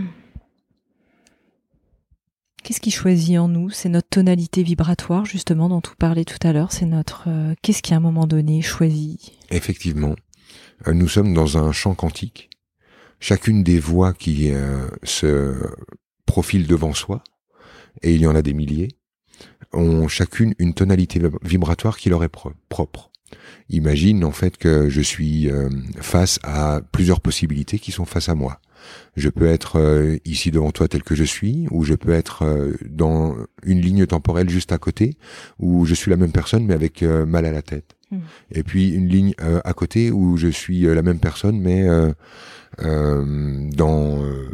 Qu'est-ce qui choisit en nous ? C'est notre tonalité vibratoire, justement, dont tu parlais tout à l'heure. C'est notre... Euh, qu'est-ce qui, à un moment donné, choisit ? Effectivement. Euh, nous sommes dans un champ quantique. Chacune des voix qui euh, se profilent devant soi, et il y en a des milliers, ont chacune une tonalité vibratoire qui leur est pro- propre. Imagine en fait que je suis euh, face à plusieurs possibilités qui sont face à moi. Je peux être euh, ici devant toi tel que je suis, ou je peux être euh, dans une ligne temporelle juste à côté, où je suis la même personne mais avec euh, mal à la tête. Mmh. Et puis une ligne euh, à côté où je suis euh, la même personne mais euh, euh, dans... Euh,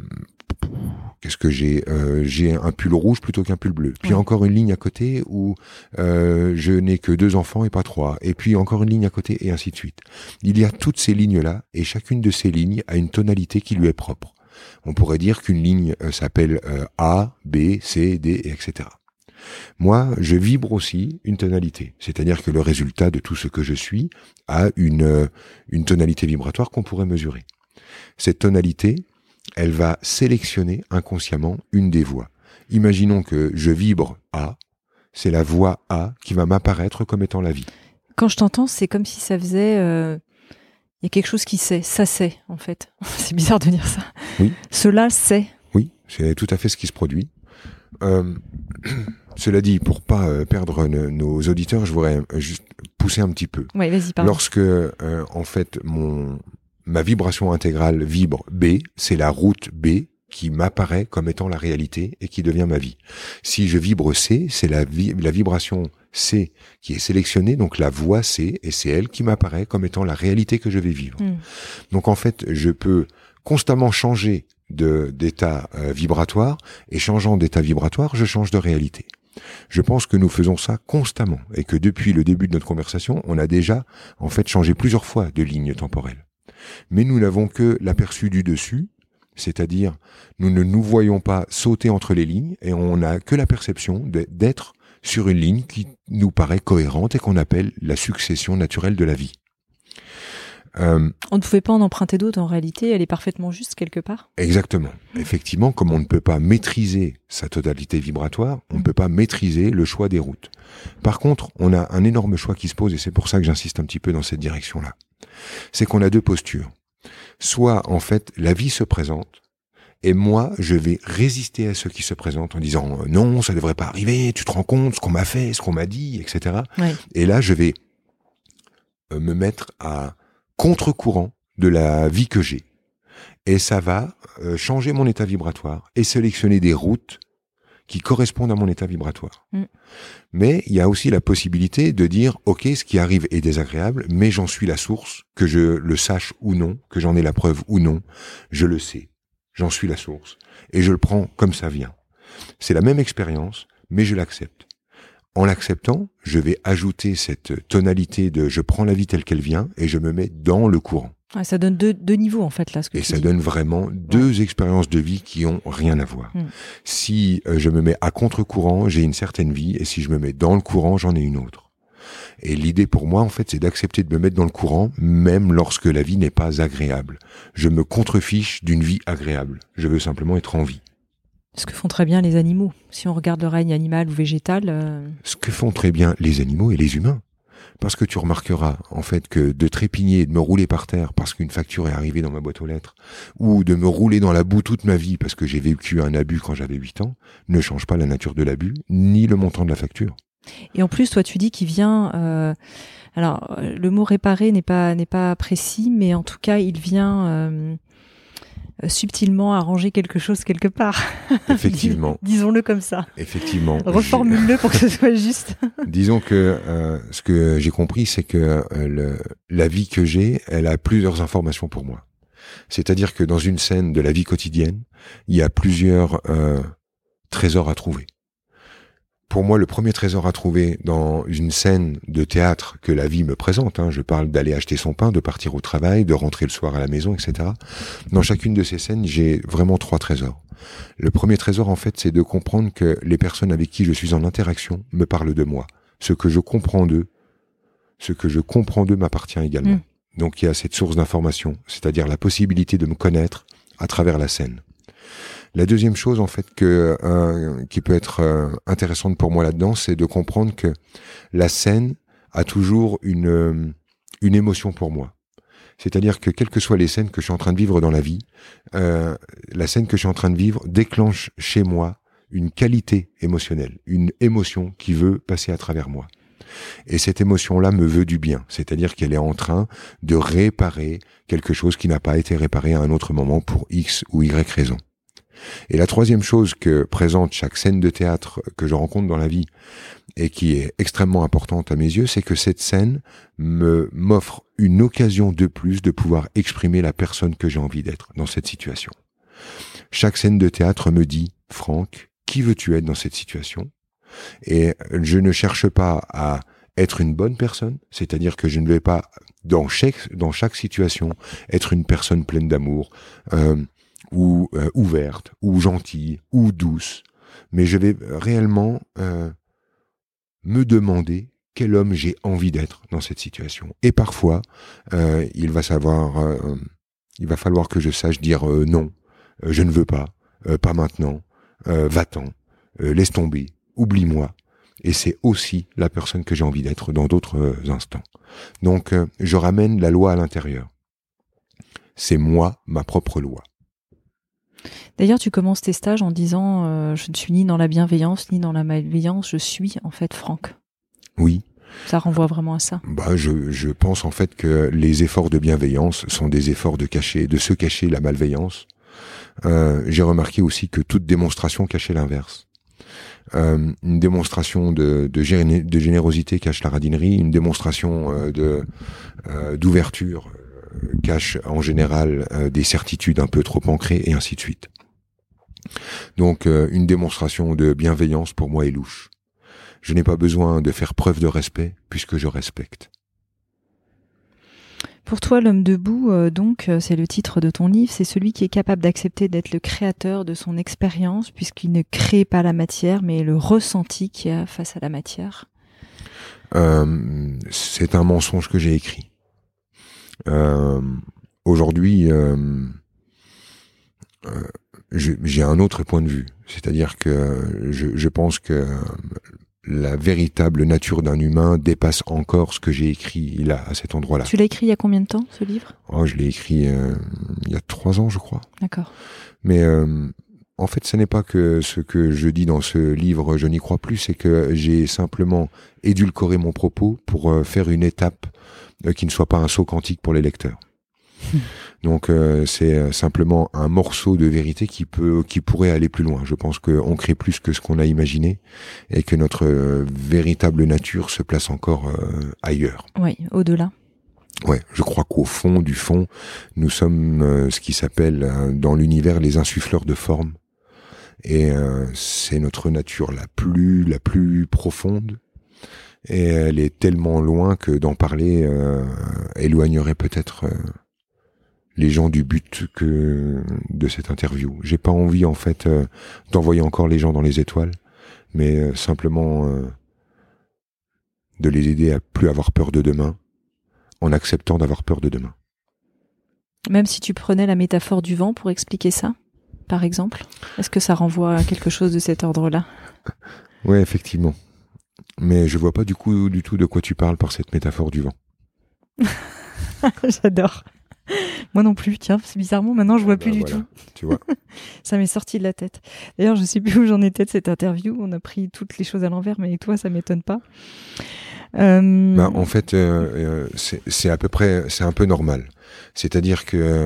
Qu'est-ce que j'ai euh, J'ai un pull rouge plutôt qu'un pull bleu. Puis oui. Encore une ligne à côté où euh, je n'ai que deux enfants et pas trois. Et puis encore une ligne à côté et ainsi de suite. Il y a toutes ces lignes-là et chacune de ces lignes a une tonalité qui lui est propre. On pourrait dire qu'une ligne euh, s'appelle euh, A, B, C, D, et cetera. Moi, je vibre aussi une tonalité. C'est-à-dire que le résultat de tout ce que je suis a une, euh, une tonalité vibratoire qu'on pourrait mesurer. Cette tonalité, elle va sélectionner inconsciemment une des voix. Imaginons que je vibre A, c'est la voix A qui va m'apparaître comme étant la vie. Quand je t'entends, c'est comme si ça faisait... Euh, il y a quelque chose qui sait, ça sait en fait. C'est bizarre de dire ça. Oui. Cela sait. Oui, c'est tout à fait ce qui se produit. Euh, cela dit, pour pas euh, perdre ne, nos auditeurs, je voudrais euh, juste pousser un petit peu. Oui, vas-y, pardon. Lorsque, euh, en fait, mon... ma vibration intégrale vibre B, c'est la route B qui m'apparaît comme étant la réalité et qui devient ma vie. Si je vibre C, c'est la, vi- la vibration C qui est sélectionnée, donc la voix C, et c'est elle qui m'apparaît comme étant la réalité que je vais vivre. Mmh. Donc en fait, je peux constamment changer de, d'état euh, vibratoire, et changeant d'état vibratoire, je change de réalité. Je pense que nous faisons ça constamment, et que depuis le début de notre conversation, on a déjà en fait changé plusieurs fois de ligne temporelle. Mais nous n'avons que l'aperçu du dessus, c'est-à-dire nous ne nous voyons pas sauter entre les lignes et on n'a que la perception d'être sur une ligne qui nous paraît cohérente et qu'on appelle la succession naturelle de la vie. Euh, on ne pouvait pas en emprunter d'autres en réalité, elle est parfaitement juste quelque part. Exactement. Effectivement, comme on ne peut pas maîtriser sa totalité vibratoire, on ne mmh. peut pas maîtriser le choix des routes. Par contre, on a un énorme choix qui se pose, et c'est pour ça que j'insiste un petit peu dans cette direction-là. C'est qu'on a deux postures. Soit, en fait, la vie se présente, et moi, je vais résister à ce qui se présente en disant « Non, ça ne devrait pas arriver, tu te rends compte, ce qu'on m'a fait, ce qu'on m'a dit, et cetera » Ouais. Et là, je vais euh, me mettre à contre-courant de la vie que j'ai. Et ça va euh, changer mon état vibratoire et sélectionner des routes qui correspondent à mon état vibratoire. Mm. Mais il y a aussi la possibilité de dire « Ok, ce qui arrive est désagréable, mais j'en suis la source, que je le sache ou non, que j'en ai la preuve ou non, je le sais, j'en suis la source, et je le prends comme ça vient. » C'est la même expérience, mais je l'accepte. En l'acceptant, je vais ajouter cette tonalité de « je prends la vie telle qu'elle vient et je me mets dans le courant ». Ouais, ça donne deux, deux niveaux en fait là. Ce que et tu ça dis. donne vraiment deux ouais. expériences de vie qui ont rien à voir. Mm. Si euh, je me mets à contre-courant, j'ai une certaine vie, et si je me mets dans le courant, j'en ai une autre. Et l'idée pour moi, en fait, c'est d'accepter de me mettre dans le courant, même lorsque la vie n'est pas agréable. Je me contrefiche d'une vie agréable. Je veux simplement être en vie. Ce que font très bien les animaux. Si on regarde le règne animal ou végétal... Euh... Ce que font très bien les animaux et les humains. Parce que tu remarqueras, en fait, que de trépigner et de me rouler par terre parce qu'une facture est arrivée dans ma boîte aux lettres, ou de me rouler dans la boue toute ma vie parce que j'ai vécu un abus quand j'avais huit ans, ne change pas la nature de l'abus, ni le montant de la facture. Et en plus, toi, tu dis qu'il vient... Euh... Alors, le mot réparer n'est pas, n'est pas précis, mais en tout cas, il vient... Euh... subtilement arranger quelque chose quelque part. Effectivement. Dis, disons-le comme ça. Effectivement. Reformule-le pour que ce soit juste. Disons que euh, ce que j'ai compris, c'est que euh, le, la vie que j'ai, elle a plusieurs informations pour moi. C'est-à-dire que dans une scène de la vie quotidienne, il y a plusieurs euh, trésors à trouver. Pour moi, le premier trésor à trouver dans une scène de théâtre que la vie me présente, hein, je parle d'aller acheter son pain, de partir au travail, de rentrer le soir à la maison, et cetera. Dans chacune de ces scènes, j'ai vraiment trois trésors. Le premier trésor, en fait, c'est de comprendre que les personnes avec qui je suis en interaction me parlent de moi. Ce que je comprends d'eux, ce que je comprends d'eux m'appartient également. Mmh. Donc il y a cette source d'information, c'est-à-dire la possibilité de me connaître à travers la scène. La deuxième chose, en fait, que euh, qui peut être euh, intéressante pour moi là-dedans, c'est de comprendre que la scène a toujours une euh, une émotion pour moi. C'est-à-dire que quelles que soient les scènes que je suis en train de vivre dans la vie, euh, la scène que je suis en train de vivre déclenche chez moi une qualité émotionnelle, une émotion qui veut passer à travers moi. Et cette émotion-là me veut du bien, c'est-à-dire qu'elle est en train de réparer quelque chose qui n'a pas été réparé à un autre moment pour X ou Y raison. Et la troisième chose que présente chaque scène de théâtre que je rencontre dans la vie et qui est extrêmement importante à mes yeux, c'est que cette scène me m'offre une occasion de plus de pouvoir exprimer la personne que j'ai envie d'être dans cette situation. Chaque scène de théâtre me dit « Franck, qui veux-tu être dans cette situation ?» Et je ne cherche pas à être une bonne personne, c'est-à-dire que je ne vais pas, dans chaque, dans chaque situation, être une personne pleine d'amour, euh, ou euh, ouverte, ou gentille, ou douce, mais je vais réellement euh, me demander quel homme j'ai envie d'être dans cette situation. Et parfois, euh, il va savoir, euh, il va falloir que je sache dire euh, non, euh, je ne veux pas, euh, pas maintenant, euh, va-t'en, euh, laisse tomber, oublie-moi. Et c'est aussi la personne que j'ai envie d'être dans d'autres euh, instants. Donc, euh, je ramène la loi à l'intérieur. C'est moi, ma propre loi. D'ailleurs, tu commences tes stages en disant euh, « Je ne suis ni dans la bienveillance, ni dans la malveillance, je suis en fait Franck ». Oui. Ça renvoie vraiment à ça. Bah, je, je pense en fait que les efforts de bienveillance sont des efforts de cacher, de se cacher la malveillance. Euh, j'ai remarqué aussi que toute démonstration cachait l'inverse. Euh, une démonstration de, de, géné- de générosité cache la radinerie, une démonstration euh, de, euh, d'ouverture cache en général euh, des certitudes un peu trop ancrées, et ainsi de suite. Donc euh, une démonstration de bienveillance pour moi est louche. Je n'ai pas besoin de faire preuve de respect puisque je respecte. Pour toi, l'homme debout, euh, donc, c'est le titre de ton livre, c'est celui qui est capable d'accepter d'être le créateur de son expérience puisqu'il ne crée pas la matière mais le ressenti qu'il y a face à la matière. Euh, c'est un mensonge que j'ai écrit. Euh, aujourd'hui, euh, euh, je, j'ai un autre point de vue. C'est-à-dire que je, je pense que la véritable nature d'un humain dépasse encore ce que j'ai écrit là, à cet endroit-là. Tu l'as écrit il y a combien de temps, ce livre ? Oh, je l'ai écrit euh, il y a trois ans, je crois. D'accord. Mais euh, en fait, ce n'est pas que ce que je dis dans ce livre, je n'y crois plus, c'est que j'ai simplement édulcoré mon propos pour euh, faire une étape euh, qui ne soit pas un saut quantique pour les lecteurs. Mmh. Donc euh, c'est simplement un morceau de vérité qui peut, qui pourrait aller plus loin. Je pense qu'on crée plus que ce qu'on a imaginé et que notre euh, véritable nature se place encore euh, ailleurs. Oui, au-delà. Ouais, je crois qu'au fond du fond, nous sommes euh, ce qui s'appelle euh, dans l'univers les insuffleurs de forme. Et euh, c'est notre nature la plus, la plus profonde. Et elle est tellement loin que d'en parler euh, éloignerait peut-être... Euh, les gens du but que de cette interview. J'ai pas envie en fait euh, d'envoyer encore les gens dans les étoiles, mais euh, simplement euh, de les aider à plus avoir peur de demain, en acceptant d'avoir peur de demain. Même si tu prenais la métaphore du vent pour expliquer ça, par exemple, est-ce que ça renvoie à quelque chose de cet ordre-là ? Ouais, effectivement. Mais je vois pas du coup du tout de quoi tu parles par cette métaphore du vent. J'adore. Moi non plus, tiens, c'est bizarrement, maintenant je vois bah, plus voilà, du tout. Tu vois. Ça m'est sorti de la tête. D'ailleurs, je sais plus où j'en étais de cette interview. On a pris toutes les choses à l'envers, mais toi, ça m'étonne pas. Euh... Bah, en fait, euh, euh, c'est, c'est à peu près, c'est un peu normal. C'est-à-dire que euh,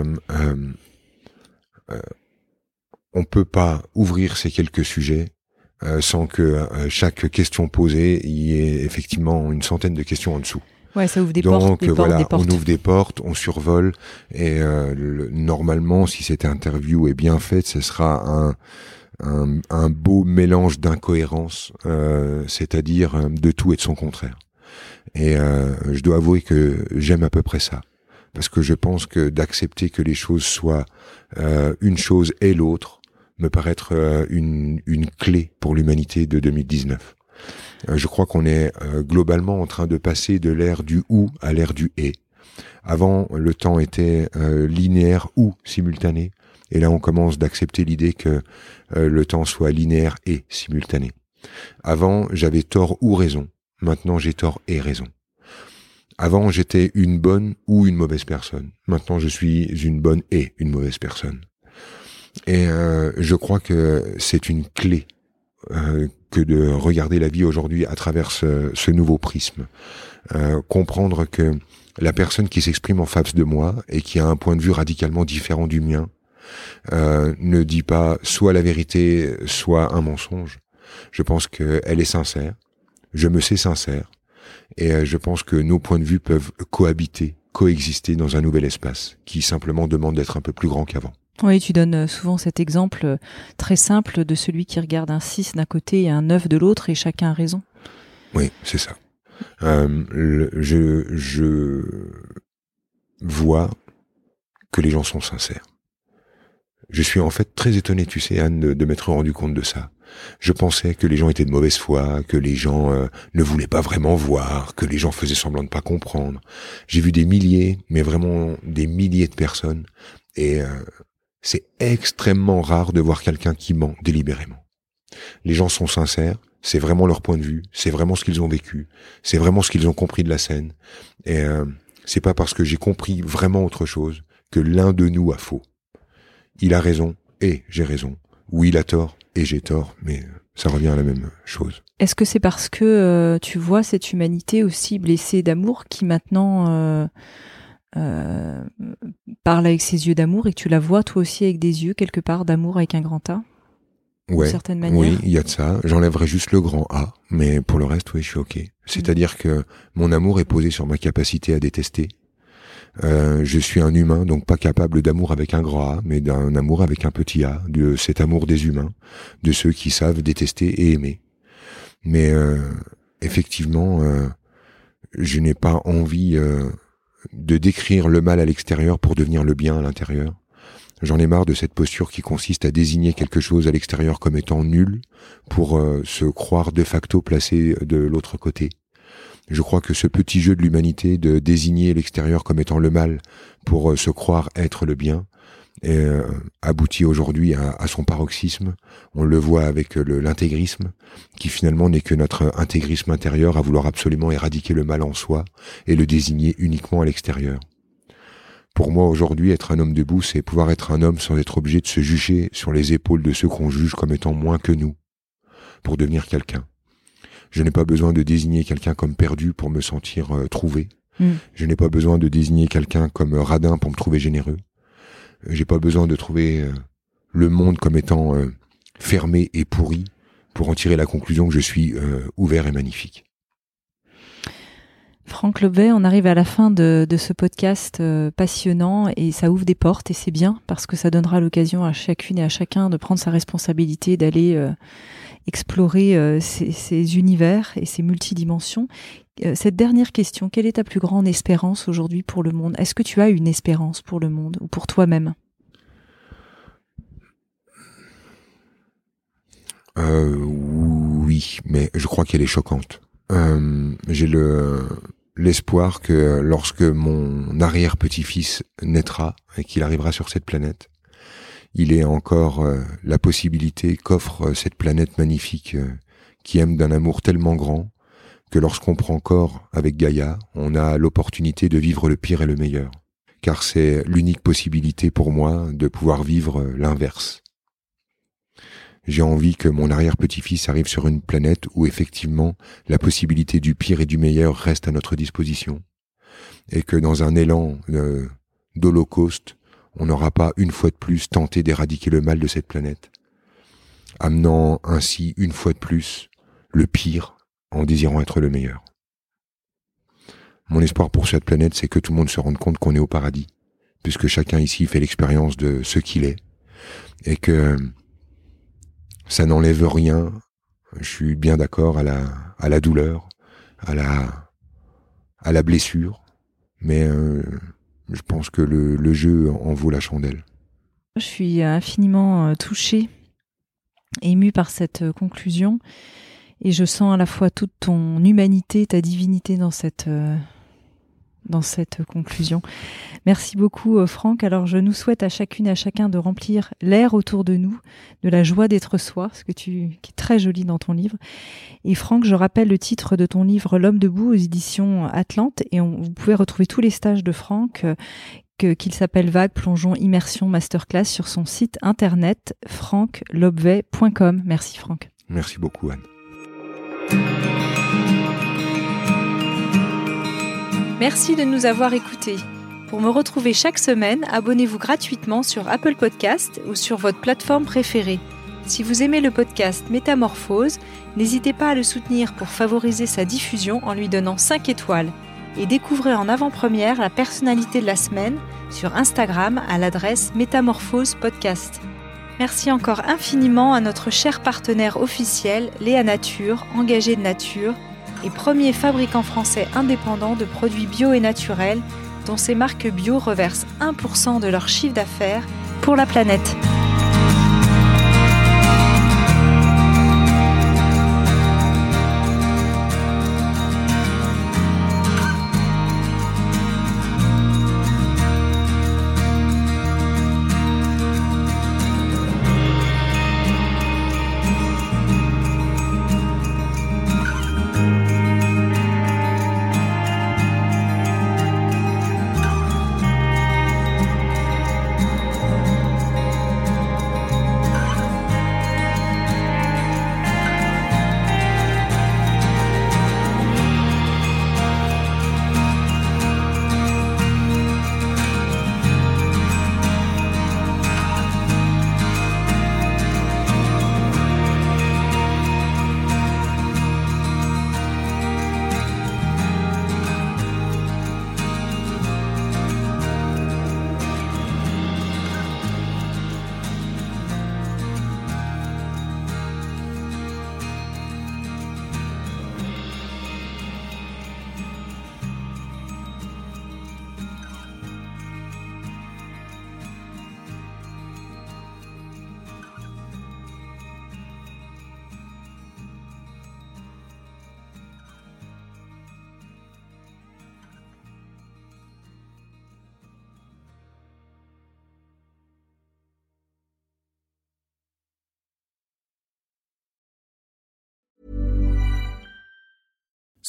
euh, on peut pas ouvrir ces quelques sujets euh, sans que euh, chaque question posée, il y ait effectivement une centaine de questions en dessous. Ouais, ça ouvre des Donc, portes, des voilà, portes, des portes. on ouvre des portes, on survole, et euh, le, normalement, si cette interview est bien faite, ce sera un, un, un beau mélange d'incohérences, euh, c'est-à-dire de tout et de son contraire. Et euh, je dois avouer que j'aime à peu près ça, parce que je pense que d'accepter que les choses soient euh, une chose et l'autre me paraît être euh, une, une clé pour l'humanité de deux mille dix-neuf. Je crois qu'on est euh, globalement en train de passer de l'ère du ou à l'ère du et. Avant, le temps était euh, linéaire ou simultané, et là on commence d'accepter l'idée que euh, le temps soit linéaire et simultané. Avant, j'avais tort ou raison, maintenant j'ai tort et raison. Avant, j'étais une bonne ou une mauvaise personne, maintenant je suis une bonne et une mauvaise personne. Et euh, je crois que c'est une clé euh, que de regarder la vie aujourd'hui à travers ce, ce nouveau prisme. Euh, comprendre que la personne qui s'exprime en face de moi et qui a un point de vue radicalement différent du mien euh, ne dit pas soit la vérité, soit un mensonge. Je pense qu'elle est sincère, je me sais sincère, et euh, je pense que nos points de vue peuvent cohabiter, coexister dans un nouvel espace qui simplement demande d'être un peu plus grand qu'avant. Oui, tu donnes souvent cet exemple très simple de celui qui regarde un six d'un côté et un neuf de l'autre et chacun a raison. Oui, c'est ça. Euh, le, je, je vois que les gens sont sincères. Je suis en fait très étonné, tu sais, Anne, de, de m'être rendu compte de ça. Je pensais que les gens étaient de mauvaise foi, que les gens euh, ne voulaient pas vraiment voir, que les gens faisaient semblant de pas comprendre. J'ai vu des milliers, mais vraiment des milliers de personnes, et euh, c'est extrêmement rare de voir quelqu'un qui ment délibérément. Les gens sont sincères, c'est vraiment leur point de vue, c'est vraiment ce qu'ils ont vécu, c'est vraiment ce qu'ils ont compris de la scène. Et euh, c'est pas parce que j'ai compris vraiment autre chose que l'un de nous a faux. Il a raison et j'ai raison, ou il a tort et j'ai tort, mais ça revient à la même chose. Est-ce que c'est parce que euh, tu vois cette humanité aussi blessée d'amour qui maintenant euh, euh, parle avec ses yeux d'amour et que tu la vois toi aussi avec des yeux quelque part d'amour avec un grand A? Ouais, certaine manière. Oui, il y a de ça. J'enlèverai juste le grand A, mais pour le reste, oui, je suis ok. C'est-à-dire mmh. que mon amour est posé sur ma capacité à détester. Euh, je suis un humain, donc pas capable d'amour avec un grand A, mais d'un amour avec un petit A, de cet amour des humains, de ceux qui savent détester et aimer. Mais euh, effectivement, euh, je n'ai pas envie euh, de décrire le mal à l'extérieur pour devenir le bien à l'intérieur. J'en ai marre de cette posture qui consiste à désigner quelque chose à l'extérieur comme étant nul pour euh, se croire de facto placé de l'autre côté. Je crois que ce petit jeu de l'humanité de désigner l'extérieur comme étant le mal pour euh, se croire être le bien est, euh, aboutit aujourd'hui à, à son paroxysme. On le voit avec le, l'intégrisme, qui finalement n'est que notre intégrisme intérieur à vouloir absolument éradiquer le mal en soi et le désigner uniquement à l'extérieur. Pour moi, aujourd'hui, être un homme debout, c'est pouvoir être un homme sans être obligé de se juger sur les épaules de ceux qu'on juge comme étant moins que nous, pour devenir quelqu'un. Je n'ai pas besoin de désigner quelqu'un comme perdu pour me sentir euh, trouvé. Mm. Je n'ai pas besoin de désigner quelqu'un comme euh, radin pour me trouver généreux. J'ai pas besoin de trouver euh, le monde comme étant euh, fermé et pourri pour en tirer la conclusion que je suis euh, ouvert et magnifique. Franck Lobvet, on arrive à la fin de, de ce podcast euh, passionnant et ça ouvre des portes et c'est bien parce que ça donnera l'occasion à chacune et à chacun de prendre sa responsabilité, d'aller euh, explorer euh, ces, ces univers et ces multidimensions. Euh, cette dernière question, quelle est ta plus grande espérance aujourd'hui pour le monde ? Est-ce que tu as une espérance pour le monde ou pour toi-même ? euh, Oui, mais je crois qu'elle est choquante. Euh, j'ai le l'espoir que lorsque mon arrière-petit-fils naîtra et qu'il arrivera sur cette planète, il ait encore euh, la possibilité qu'offre euh, cette planète magnifique euh, qui aime d'un amour tellement grand que lorsqu'on prend corps avec Gaïa, on a l'opportunité de vivre le pire et le meilleur. Car c'est l'unique possibilité pour moi de pouvoir vivre euh, l'inverse. J'ai envie que mon arrière-petit-fils arrive sur une planète où effectivement la possibilité du pire et du meilleur reste à notre disposition. Et que dans un élan euh, d'holocauste, on n'aura pas une fois de plus tenté d'éradiquer le mal de cette planète, amenant ainsi une fois de plus le pire en désirant être le meilleur. Mon espoir pour cette planète, c'est que tout le monde se rende compte qu'on est au paradis, puisque chacun ici fait l'expérience de ce qu'il est, et que ça n'enlève rien. Je suis bien d'accord à la, à la douleur, à la, à la blessure, mais euh, je pense que le, le jeu en vaut la chandelle. Je suis infiniment touchée, émue par cette conclusion, et je sens à la fois toute ton humanité, ta divinité dans cette, dans cette conclusion. Merci beaucoup Franck. Alors je nous souhaite à chacune et à chacun de remplir l'air autour de nous, de la joie d'être soi, ce que tu, qui est très joli dans ton livre. Et Franck, je rappelle le titre de ton livre L'Homme debout aux éditions Atlante, et on, vous pouvez retrouver tous les stages de Franck, euh, que, qu'il s'appelle Vague, Plongeon, Immersion, Masterclass sur son site internet franck lobvet point com. Merci Franck. Merci beaucoup Anne. Merci de nous avoir écoutés. Pour me retrouver chaque semaine, abonnez-vous gratuitement sur Apple Podcast ou sur votre plateforme préférée. Si vous aimez le podcast Métamorphose, n'hésitez pas à le soutenir pour favoriser sa diffusion en lui donnant cinq étoiles. Et découvrez en avant-première la personnalité de la semaine sur Instagram à l'adresse Métamorphose Podcast. Merci encore infiniment à notre cher partenaire officiel, Léa Nature, engagé de nature, et premier fabricant français indépendant de produits bio et naturels, dont ces marques bio reversent un pour cent de leur chiffre d'affaires pour la planète.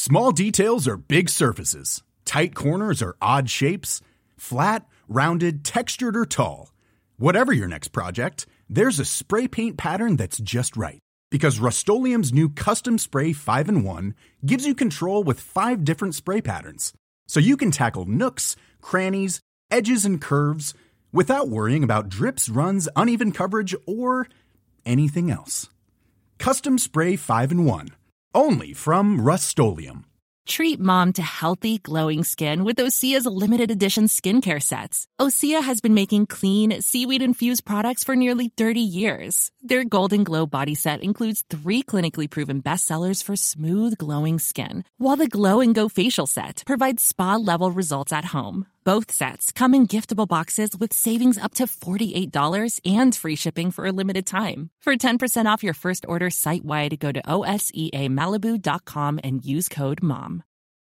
Small details are big surfaces. Tight corners are odd shapes. Flat, rounded, textured, or tall. Whatever your next project, there's a spray paint pattern that's just right. Because Rust-Oleum's new Custom Spray five in one gives you control with five different spray patterns. So you can tackle nooks, crannies, edges, and curves without worrying about drips, runs, uneven coverage, or anything else. Custom Spray five in one. Only from Rust-Oleum. Treat mom to healthy, glowing skin with Osea's limited edition skincare sets. Osea has been making clean, seaweed-infused products for nearly thirty years. Their Golden Glow body set includes three clinically proven bestsellers for smooth, glowing skin, while the Glow and Go facial set provides spa-level results at home. Both sets come in giftable boxes with savings up to forty-eight dollars and free shipping for a limited time. For ten percent off your first order site-wide, go to O S E A Malibu dot com and use code MOM.